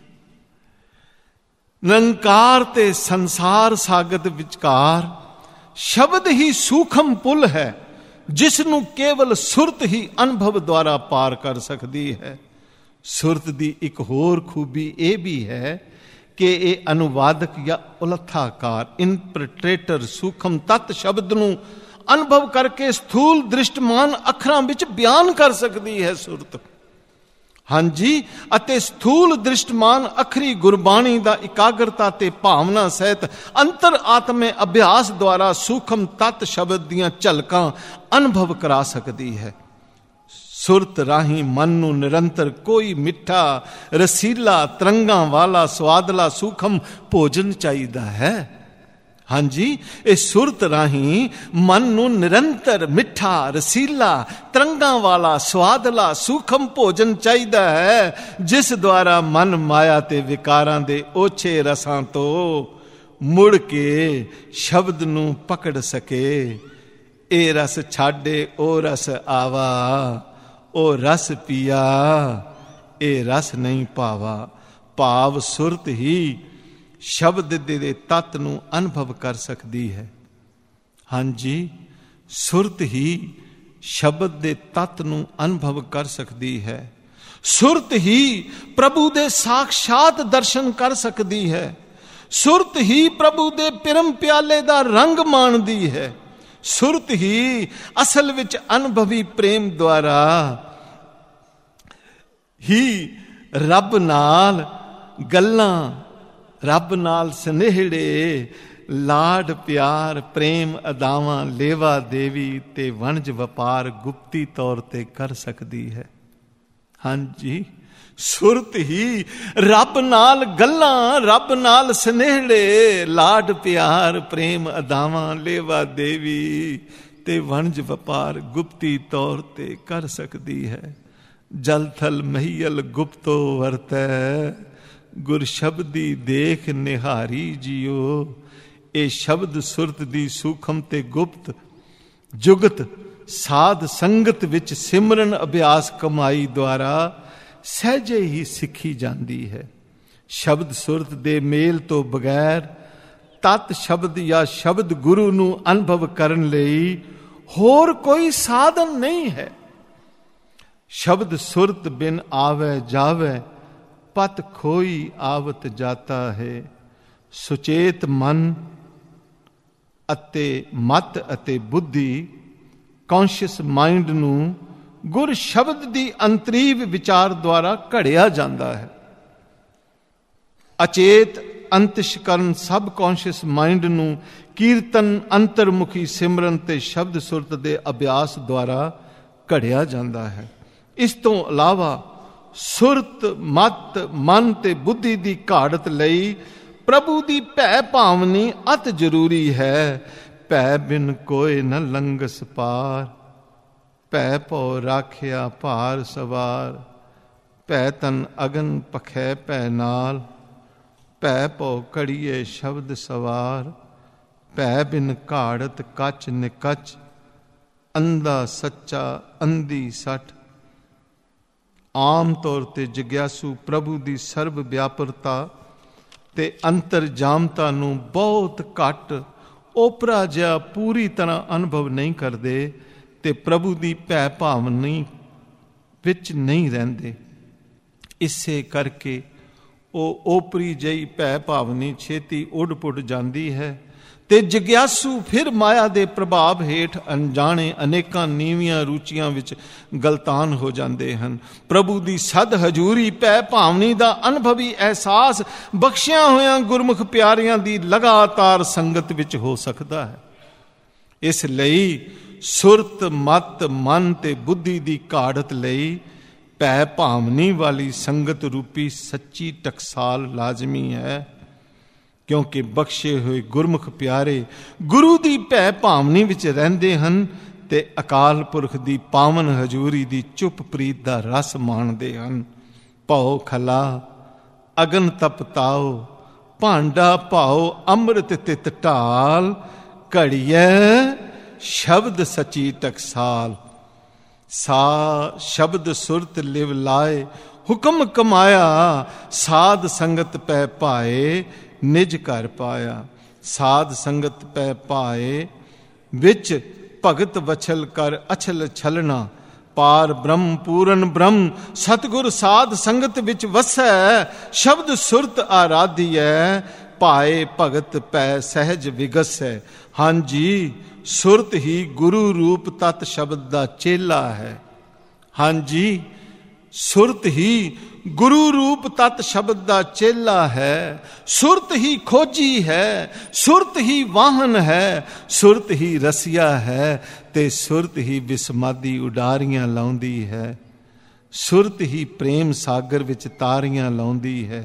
ਨਿਰੰਕਾਰ ਤੇ ਸੰਸਾਰ ਸਾਗਰ ਵਿਚਕਾਰ ਸ਼ਬਦ ਹੀ ਸੂਖਮ ਪੁਲ ਹੈ, ਜਿਸ ਨੂੰ ਕੇਵਲ ਸੁਰਤ ਹੀ ਅਨੁਭਵ ਦੁਆਰਾ ਪਾਰ ਕਰ ਸਕਦੀ ਹੈ। ਸੁਰਤ ਦੀ ਇੱਕ ਹੋਰ ਖੂਬੀ ਇਹ ਵੀ ਹੈ ਕਿ ਇਹ ਅਨੁਵਾਦਕ ਜਾਂ ਉਲੱਥਾਕਾਰ ਇੰਟਰਪ੍ਰੀਟਰ ਸੂਖਮ ਤਤ ਸ਼ਬਦ ਨੂੰ ਅਨੁਭਵ ਕਰਕੇ ਸਥੂਲ ਦ੍ਰਿਸ਼ਟਮਾਨ ਅੱਖਰਾਂ ਵਿੱਚ ਬਿਆਨ ਕਰ ਸਕਦੀ ਹੈ। ਸੁਰਤ ਹਾਂਜੀ, ਅਤੇ ਸਥੂਲ ਦ੍ਰਿਸ਼ਟਮਾਨ ਅਖਰੀ ਗੁਰਬਾਣੀ ਦਾ ਇਕਾਗਰਤਾ ਤੇ ਭਾਵਨਾ ਸਹਿਤ ਅੰਤਰ ਆਤਮੇ ਅਭਿਆਸ ਦੁਆਰਾ ਸੂਖਮ ਤਤ ਸ਼ਬਦ ਦੀਆਂ ਝਲਕਾਂ ਅਨੁਭਵ ਕਰਾ ਸਕਦੀ ਹੈ। ਸੁਰਤ ਰਾਹੀਂ ਮਨ ਨੂੰ ਨਿਰੰਤਰ ਕੋਈ ਮਿੱਠਾ, ਰਸੀਲਾ, ਤਰੰਗਾਂ ਵਾਲਾ, ਸਵਾਦਲਾ, ਸੂਖਮ ਭੋਜਨ ਚਾਹੀਦਾ ਹੈ। ਹਾਂਜੀ, ਇਹ ਸੁਰਤ ਰਾਹੀਂ ਮਨ ਨੂੰ ਨਿਰੰਤਰ ਮਿੱਠਾ, ਰਸੀਲਾ, ਤਰੰਗਾਂ ਵਾਲਾ, ਸਵਾਦਲਾ, ਸੂਖਮ ਭੋਜਨ ਚਾਹੀਦਾ ਹੈ, ਜਿਸ ਦੁਆਰਾ ਮਨ ਮਾਇਆ ਤੇ ਵਿਕਾਰਾਂ ਦੇ ਓਛੇ ਰਸਾਂ ਤੋਂ ਮੁੜ ਕੇ ਸ਼ਬਦ ਨੂੰ ਪਕੜ ਸਕੇ। ਇਹ ਰਸ ਛਾਡੇ ਉਹ ਰਸ ਆਵਾ, ਉਹ ਰਸ ਪੀਆ ਇਹ ਰਸ ਨਹੀਂ ਭਾਵਾ। ਭਾਵ ਸੁਰਤ ਹੀ ਸ਼ਬਦ ਦੇ ਤੱਤ ਨੂੰ ਅਨੁਭਵ ਕਰ ਸਕਦੀ ਹੈ। ਹਾਂਜੀ, ਸੁਰਤ ਹੀ ਸ਼ਬਦ ਦੇ ਤੱਤ ਨੂੰ ਅਨੁਭਵ ਕਰ ਸਕਦੀ ਹੈ। ਸੁਰਤ ਹੀ ਪ੍ਰਭੂ ਦੇ ਸਾਖਸ਼ਾਤ ਦਰਸ਼ਨ ਕਰ ਸਕਦੀ ਹੈ। ਸੁਰਤ ਹੀ ਪ੍ਰਭੂ ਦੇ ਪਿਰਮ ਪਿਆਲੇ ਦਾ ਰੰਗ ਮਾਣਦੀ ਹੈ। ਸੁਰਤ ਹੀ ਅਸਲ ਵਿੱਚ ਅਨੁਭਵੀ ਪ੍ਰੇਮ ਦੁਆਰਾ ਹੀ ਰੱਬ ਨਾਲ ਗੱਲਾਂ, ਰੱਬ ਨਾਲ ਸਨੇਹੜੇ, ਲਾਡ ਪਿਆਰ, ਪ੍ਰੇਮ ਅਦਾਵਾਂ, ਲੇਵਾ ਦੇਵੀ ਤੇ ਵਣਜ ਵਪਾਰ ਗੁਪਤੀ ਤੌਰ ਤੇ ਕਰ ਸਕਦੀ ਹੈ। ਹਾਂਜੀ, ਸੁਰਤ ਹੀ ਰੱਬ ਨਾਲ ਗੱਲਾਂ, ਰੱਬ ਨਾਲ ਸਨੇਹੜੇ, ਲਾਡ ਪਿਆਰ, ਪ੍ਰੇਮ ਅਦਾਵਾਂ, ਲੇਵਾ ਦੇਵੀ ਤੇ ਵਣਜ ਵਪਾਰ ਗੁਪਤੀ ਤੌਰ ਤੇ ਕਰ ਸਕਦੀ ਹੈ। ਜਲ ਥਲ ਮਹੀਲ ਗੁਪਤੋ ਵਰਤੈ, ਗੁਰ ਸ਼ਬਦੀ ਦੇਖ ਨਿਹਾਰੀ ਜੀਓ। ਇਹ ਸ਼ਬਦ ਸੁਰਤ ਦੀ ਸੂਖਮ ਤੇ ਗੁਪਤ ਜੁਗਤ ਸਾਧ ਸੰਗਤ ਵਿੱਚ ਸਿਮਰਨ ਅਭਿਆਸ ਕਮਾਈ ਦੁਆਰਾ ਸਹਿਜੇ ਹੀ ਸਿੱਖੀ ਜਾਂਦੀ ਹੈ। ਸ਼ਬਦ ਸੁਰਤ ਦੇ ਮੇਲ ਤੋਂ ਬਗੈਰ ਤਤ ਸ਼ਬਦ ਜਾਂ ਸ਼ਬਦ ਗੁਰੂ ਨੂੰ ਅਨੁਭਵ ਕਰਨ ਲਈ ਹੋਰ ਕੋਈ ਸਾਧਨ ਨਹੀਂ ਹੈ। ਸ਼ਬਦ ਸੁਰਤ ਬਿਨ ਆਵੇ ਜਾਵੇ, ਪਤ ਖੋਈ ਆਵਤ ਜਾਤਾ ਹੈ। ਸੁਚੇਤ ਮਨ ਅਤੇ ਮਤ ਅਤੇ ਬੁੱਧੀ, ਕੌਨਸ਼ੀਅਸ ਮਾਈਂਡ ਨੂੰ ਗੁਰ ਸ਼ਬਦ ਦੀ ਅੰਤਰੀਵ ਵਿਚਾਰ ਦੁਆਰਾ ਘੜਿਆ ਜਾਂਦਾ ਹੈ। ਅਚੇਤ ਅੰਤਿਸ਼ਕਰਨ ਸਬ ਕੌਨਸ਼ੀਅਸ ਮਾਈਂਡ ਨੂੰ ਕੀਰਤਨ, ਅੰਤਰਮੁਖੀ ਸਿਮਰਨ ਤੇ ਸ਼ਬਦ ਸੁਰਤ ਦੇ ਅਭਿਆਸ ਦੁਆਰਾ ਘੜਿਆ ਜਾਂਦਾ ਹੈ। ਇਸ ਤੋਂ ਇਲਾਵਾ ਸੁਰਤ, ਮਤ, ਮਨ ਤੇ ਬੁੱਧੀ ਦੀ ਘਾੜਤ ਲਈ ਪ੍ਰਭੂ ਦੀ ਭੈ ਭਾਵਨੀ ਅਤ ਜ਼ਰੂਰੀ ਹੈ। ਭੈ ਬਿਨ ਕੋਇ ਨ ਲੰਘਸ ਪਾਰ, ਭੈ ਭਉ ਰਾਖਿਆ ਭਾਰ ਸਵਾਰ। ਭੈ ਤਨ ਅਗਨ ਪਖੈ ਭੈ ਨਾਲ, ਭੈ ਭਉ ਕੜੀਏ ਸ਼ਬਦ ਸਵਾਰ। ਭੈ ਬਿਨ ਘਾੜਤ ਕੱਚ ਨਿਕਚ, ਅੰਧਾ ਸੱਚਾ ਅੰਧੀ ਸੱਠ। ਆਮ ਤੌਰ ਤੇ ਜਗਿਆਸੂ ਪ੍ਰਭੂ ਦੀ ਸਰਬ ਵਿਆਪਰਤਾ ਤੇ ਅੰਤਰਜਾਮਤਾ ਨੂੰ ਬਹੁਤ ਘੱਟ, ਓਪਰਾ ਜਿਹਾ ਪੂਰੀ ਤਰ੍ਹਾਂ ਅਨੁਭਵ ਨਹੀਂ ਕਰਦੇ ਤੇ ਪ੍ਰਭੂ ਦੀ ਭੈ ਭਾਵਨੀ ਵਿੱਚ ਨਹੀਂ ਰਹਿੰਦੇ। ਇਸੇ ਕਰਕੇ ਉਹ ਓਪਰੀ ਜਿਹੀ ਭੈ ਭਾਵਨੀ ਛੇਤੀ ਉੱਡ ਪੁੱਡ ਜਾਂਦੀ ਹੈ ਤੇ ਜਗਿਆਸੂ ਫਿਰ ਮਾਇਆ ਦੇ ਪ੍ਰਭਾਵ ਹੇਠ ਅਣਜਾਣੇ ਅਨੇਕਾਂ ਨੀਵੀਆਂ ਰੁਚੀਆਂ ਵਿੱਚ ਗਲਤਾਨ ਹੋ ਜਾਂਦੇ ਹਨ। ਪ੍ਰਭੂ ਦੀ ਸਦ ਹਜ਼ੂਰੀ ਭੈ ਭਾਵਨੀ ਦਾ ਅਨੁਭਵੀ ਅਹਿਸਾਸ ਬਖਸ਼ਿਆਂ ਹੋਇਆਂ ਗੁਰਮੁਖ ਪਿਆਰਿਆਂ ਦੀ ਲਗਾਤਾਰ ਸੰਗਤ ਵਿੱਚ ਹੋ ਸਕਦਾ ਹੈ। ਇਸ ਲਈ ਸੁਰਤ, ਮਤ, ਮਨ ਤੇ ਬੁੱਧੀ ਦੀ ਘਾੜਤ ਲਈ ਭੈ ਭਾਵਨੀ ਵਾਲੀ ਸੰਗਤ ਰੂਪੀ ਸੱਚੀ ਟਕਸਾਲ ਲਾਜ਼ਮੀ ਹੈ। ਕਿਉਂਕਿ ਬਖਸ਼ੇ ਹੋਏ ਗੁਰਮੁਖ ਪਿਆਰੇ ਗੁਰੂ ਦੀ ਭੈ ਭਾਵਨੀ ਵਿੱਚ ਰਹਿੰਦੇ ਹਨ ਤੇ ਅਕਾਲ ਪੁਰਖ ਦੀ ਪਾਵਨ ਹਜ਼ੂਰੀ ਦੀ ਚੁੱਪ ਪ੍ਰੀਤ ਦਾ ਰਸ ਮਾਣਦੇ ਹਨ। ਭਉ ਖਲਾ ਅਗਨ ਤਪਤਾਓ, ਭਾਂਡਾ ਭਾਓ ਅੰਮ੍ਰਿਤ ਤਿਤ ਢਾਲ। ਘੜੀਐ ਸ਼ਬਦ ਸਚੀ ਟਕਸਾਲ। ਸਾ ਸ਼ਬਦ ਸੁਰਤ ਲਿਵ ਲਾਏ, ਹੁਕਮ ਕਮਾਇਆ। ਸਾਧ ਸੰਗਤ ਪੈ ਪਾਏ, ਨਿਜ ਘਰ ਪਾਇਆ। ਸਾਧ ਸੰਗਤ ਪੈ ਪਾਏ ਵਿੱਚ ਭਗਤ ਵਛਲ ਕਰ ਅਛਲ ਛਲਣਾ। ਪਾਰ ਬ੍ਰਹਮ ਪੂਰਨ ਬ੍ਰਹਮ ਸਤਿਗੁਰ ਸਾਧ ਸੰਗਤ ਵਿੱਚ ਵਸੈ। ਸ਼ਬਦ ਸੁਰਤ ਆਰਾਧੀਐ, ਪਾਏ ਭਗਤ ਪੈ ਸਹਿਜ ਵਿਗਸੈ। ਹਾਂਜੀ, ਸੁਰਤ ਹੀ ਗੁਰੂ ਰੂਪ ਤਤ ਸ਼ਬਦ ਦਾ ਚੇਲਾ ਹੈ। ਹਾਂਜੀ, ਸੁਰਤ ਹੀ ਗੁਰੂ ਰੂਪ ਤਤ ਸ਼ਬਦ ਦਾ ਚੇਲਾ ਹੈ। ਸੁਰਤ ਹੀ ਖੋਜੀ ਹੈ, ਸੁਰਤ ਹੀ ਵਾਹਨ ਹੈ, ਸੁਰਤ ਹੀ ਰਸੀਆ ਹੈ, ਤੇ ਸੁਰਤ ਹੀ ਵਿਸਮਾਦੀ ਉਡਾਰੀਆਂ ਲਾਉਂਦੀ ਹੈ। ਸੁਰਤ ਹੀ ਪ੍ਰੇਮ ਸਾਗਰ ਵਿੱਚ ਤਾਰੀਆਂ ਲਾਉਂਦੀ ਹੈ।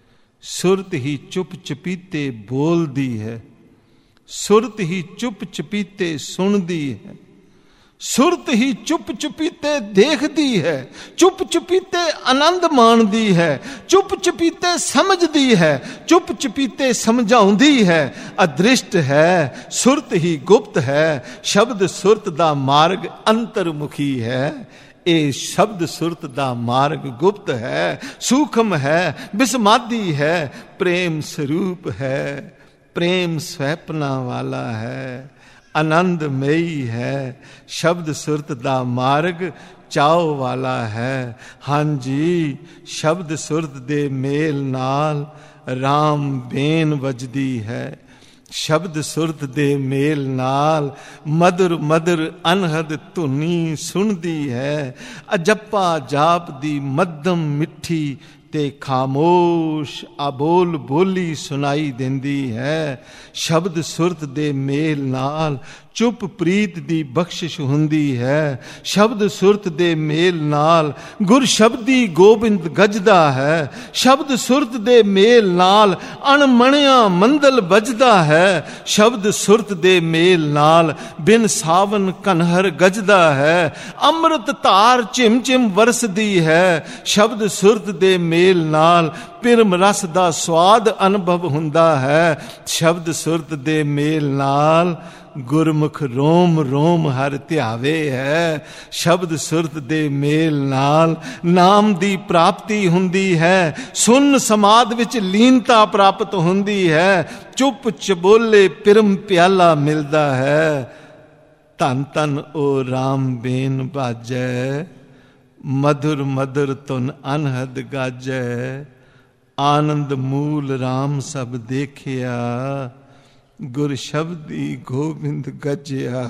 ਸੁਰਤ ਹੀ ਚੁੱਪ ਚਪੀਤੇ ਬੋਲਦੀ ਹੈ। ਸੁਰਤ ਹੀ ਚੁੱਪ ਚਪੀਤੇ ਸੁਣਦੀ ਹੈ। ਸੁਰਤ ਹੀ ਚੁੱਪ ਚੁਪੀਤੇ ਦੇਖਦੀ ਹੈ, ਚੁੱਪ ਚੁਪੀਤੇ ਆਨੰਦ ਮਾਣਦੀ ਹੈ, ਚੁੱਪ ਚੁਪੀਤੇ ਸਮਝਦੀ ਹੈ, ਚੁੱਪ ਚੁਪੀਤੇ ਸਮਝਾਉਂਦੀ ਹੈ। ਅਦ੍ਰਿਸ਼ਟ ਹੈ, ਸੁਰਤ ਹੀ ਗੁਪਤ ਹੈ, ਸ਼ਬਦ ਸੁਰਤ ਦਾ ਮਾਰਗ ਅੰਤਰਮੁਖੀ ਹੈ। ਇਹ ਸ਼ਬਦ ਸੁਰਤ ਦਾ ਮਾਰਗ ਗੁਪਤ ਹੈ, ਸੂਖਮ ਹੈ, ਬਿਸਮਾਦੀ ਹੈ, ਪ੍ਰੇਮ ਸਰੂਪ ਹੈ, ਪ੍ਰੇਮ ਸਵੈਪਨਾ ਵਾਲਾ ਹੈ, ਆਨੰਦਮਈ ਹੈ। ਸ਼ਬਦ ਸੁਰਤ ਦਾ ਮਾਰਗ ਚਾਉ ਵਾਲਾ ਹੈ। ਹਾਂਜੀ, ਸ਼ਬਦ ਸੁਰਤ ਦੇ ਮੇਲ ਨਾਲ ਰਾਮ ਬੇਨ ਵੱਜਦੀ ਹੈ। ਸ਼ਬਦ ਸੁਰਤ ਦੇ ਮੇਲ ਨਾਲ ਮਧੁਰ ਮਧੁਰ ਅਨਹਦ ਧੁਨੀ ਸੁਣਦੀ ਹੈ। ਅਜੱਪਾ ਜਾਪ ਦੀ ਮੱਧਮ ਮਿੱਠੀ ਤੇ ਖਾਮੋਸ਼ ਅਬੋਲ ਬੋਲੀ ਸੁਣਾਈ ਦਿੰਦੀ ਹੈ। ਸ਼ਬਦ ਸੁਰਤ ਦੇ ਮੇਲ ਨਾਲ ਚੁੱਪ ਪ੍ਰੀਤ ਦੀ ਬਖਸ਼ਿਸ਼ ਹੁੰਦੀ ਹੈ। ਸ਼ਬਦ ਸੁਰਤ ਦੇ ਮੇਲ ਨਾਲ ਗੁਰ ਸ਼ਬਦੀ ਗੋਬਿੰਦ ਗੱਜਦਾ ਹੈ। ਸ਼ਬਦ ਸੁਰਤ ਦੇ ਮੇਲ ਨਾਲ ਅਣਮਣਿਆ ਮੰਦਲ ਵੱਜਦਾ ਹੈ। ਸ਼ਬਦ ਸੁਰਤ ਦੇ ਮੇਲ ਨਾਲ ਬਿਨ ਸਾਵਨ ਕਨਹਰ ਗੱਜਦਾ ਹੈ। ਅੰਮ੍ਰਿਤ ਧਾਰ ਝਿਮ ਝਿਮ ਵਰਸਦੀ ਹੈ। ਸ਼ਬਦ ਸੁਰਤ ਦੇ ਮੇਲ ਨਾਲ ਪਿਰਮ ਰਸ ਦਾ ਸਵਾਦ ਅਨੁਭਵ ਹੁੰਦਾ ਹੈ। ਸ਼ਬਦ ਸੁਰਤ ਦੇ ਮੇਲ ਨਾਲ ਗੁਰਮੁਖ ਰੋਮ ਰੋਮ ਹਰ ਧਿਆਵੇ ਹੈ। ਸ਼ਬਦ ਸੁਰਤ ਦੇ ਮੇਲ ਨਾਲ ਨਾਮ ਦੀ ਪ੍ਰਾਪਤੀ ਹੁੰਦੀ ਹੈ। ਸੁਨ ਸਮਾਦ ਵਿੱਚ ਲੀਨਤਾ ਪ੍ਰਾਪਤ ਹੁੰਦੀ ਹੈ। ਚੁੱਪ ਚਬੋਲੇ ਪਿਰਮ ਪਿਆਲਾ ਮਿਲਦਾ ਹੈ। ਧੰਨ ਧੰਨ ਓ ਰਾਮ ਬੇਨ ਬਾਜੈ, ਮਧੁਰ ਮਧੁਰ ਧੁਨ ਅਨਹਦ ਗਾਜੈ। ਆਨੰਦ ਮੂਲ ਰਾਮ ਸਭ ਦੇਖਿਆ, ਗੁਰ ਸ਼ਬਦੀ ਗੋਬਿੰਦ ਗੱਜਿਆ।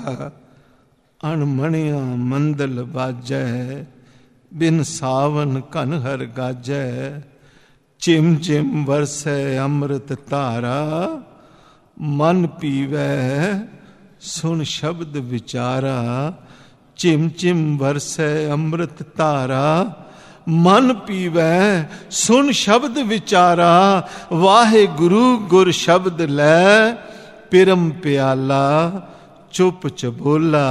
ਅਣਮਣਿਆ ਮੰਦਲ ਬਾਜੈ, ਬਿਨ ਸਾਵਨ ਕਨਹਰ ਗਾਜੈ। ਚਿਮ ਚਿਮ ਵਰਸੈ ਅੰਮ੍ਰਿਤ ਧਾਰਾ, ਮਨ ਪੀਵੈ ਸੁਣ ਸ਼ਬਦ ਵਿਚਾਰਾ। ਚਿਮ ਚਿਮ ਵਰਸੈ ਅੰਮ੍ਰਿਤ ਧਾਰਾ, ਮਨ ਪੀਵੈ ਸੁਣ ਸ਼ਬਦ ਵਿਚਾਰਾ। ਵਾਹਿਗੁਰੂ ਗੁਰ ਸ਼ਬਦ ਲੈ, ਪਿਰਮ ਪਿਆਲਾ ਚੁੱਪ ਚਬੋਲਾ।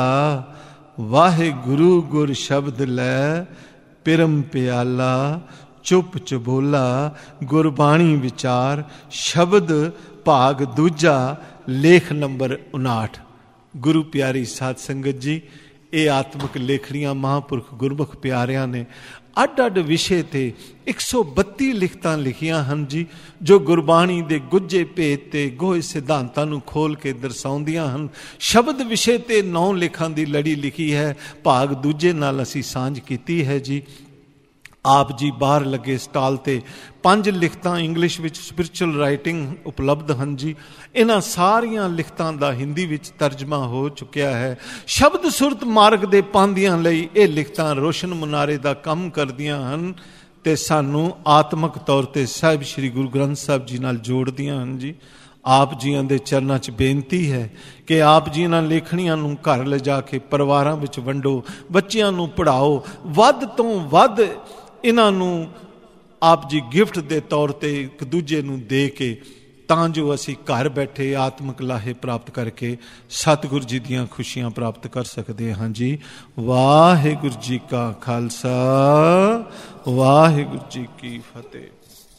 ਵਾਹਿਗੁਰੂ ਗੁਰ ਸ਼ਬਦ ਲੈ, ਪਿਰਮ ਪਿਆਲਾ ਚੁੱਪ ਚਬੋਲਾ। ਗੁਰਬਾਣੀ ਵਿਚਾਰ ਸ਼ਬਦ ਭਾਗ ਦੂਜਾ, ਲੇਖ ਨੰਬਰ ਉਨਾਹਠ। ਗੁਰੂ ਪਿਆਰੀ ਸਾਧ ਸੰਗਤ ਜੀ, ਇਹ ਆਤਮਿਕ ਲੇਖਣੀਆਂ ਮਹਾਂਪੁਰਖ ਗੁਰਮੁਖ ਪਿਆਰਿਆਂ ਨੇ ਅੱਡ ਅੱਡ ਵਿਸ਼ੇ ਤੇ ਇੱਕ ਸੌ ਬੱਤੀ ਲਿਖਤਾਂ ਲਿਖੀਆਂ ਹਨ ਜੀ, ਜੋ ਗੁਰਬਾਣੀ ਦੇ ਗੁੱਝੇ ਭੇਦ ਤੇ ਗੋਹੇ ਸਿਧਾਂਤਾਂ ਨੂੰ ਖੋਲ ਕੇ ਦਰਸਾਉਂਦੀਆਂ ਹਨ। ਸ਼ਬਦ ਵਿਸ਼ੇ ਤੇ ਨੌ ਲੇਖਾਂ ਦੀ ਲੜੀ ਲਿਖੀ ਹੈ। ਭਾਗ ਦੂਜੇ ਨਾਲ ਅਸੀਂ ਸਾਂਝ ਕੀਤੀ ਹੈ ਜੀ। ਆਪ ਜੀ ਬਾਹਰ ਲੱਗੇ ਸਟਾਲ ਤੇ ਪੰਜ ਲਿਖਤਾਂ ਇੰਗਲਿਸ਼ ਵਿੱਚ ਸਪਿਰਚੁਅਲ ਰਾਈਟਿੰਗ ਉਪਲਬਧ ਹਨ ਜੀ। ਇਹਨਾਂ ਸਾਰੀਆਂ ਲਿਖਤਾਂ ਦਾ ਹਿੰਦੀ ਵਿੱਚ ਤਰਜਮਾ ਹੋ ਚੁੱਕਿਆ ਹੈ। ਸ਼ਬਦ ਸੁਰਤ ਮਾਰਗ ਦੇ ਪਾਂਧਿਆਂ ਲਈ ਇਹ ਲਿਖਤਾਂ ਰੋਸ਼ਨ ਮੁਨਾਰੇ ਦਾ ਕੰਮ ਕਰਦੀਆਂ ਹਨ ਤੇ ਸਾਨੂੰ ਆਤਮਿਕ ਤੌਰ ਤੇ ਸਾਹਿਬ ਸ੍ਰੀ ਗੁਰੂ ਗ੍ਰੰਥ ਸਾਹਿਬ ਜੀ ਨਾਲ ਜੋੜਦੀਆਂ ਹਨ ਜੀ। ਆਪ ਜੀਆਂ ਦੇ ਚਰਨਾਂ 'ਚ ਬੇਨਤੀ ਹੈ ਕਿ ਆਪ ਜੀ ਇਹਨਾਂ ਲੇਖਣੀਆਂ ਨੂੰ ਘਰ ਲਿਜਾ ਕੇ ਪਰਿਵਾਰਾਂ ਵਿੱਚ ਵੰਡੋ, ਬੱਚਿਆਂ ਨੂੰ ਪੜ੍ਹਾਓ, ਵੱਧ ਤੋਂ ਵੱਧ ਇਹਨਾਂ ਨੂੰ ਆਪ ਜੀ ਗਿਫਟ ਦੇ ਤੌਰ ਤੇ ਇੱਕ ਦੂਜੇ ਨੂੰ ਦੇ ਕੇ, ਤਾਂ ਜੋ ਅਸੀਂ ਘਰ ਬੈਠੇ ਆਤਮਿਕ ਲਾਹੇ ਪ੍ਰਾਪਤ ਕਰਕੇ ਸਤਿਗੁਰੂ ਜੀ ਦੀਆਂ ਖੁਸ਼ੀਆਂ ਪ੍ਰਾਪਤ ਕਰ ਸਕਦੇ ਹਾਂ ਜੀ। ਵਾਹਿਗੁਰੂ ਜੀ ਕਾ ਖਾਲਸਾ, ਵਾਹਿਗੁਰੂ ਜੀ ਕੀ ਫਤਿਹ।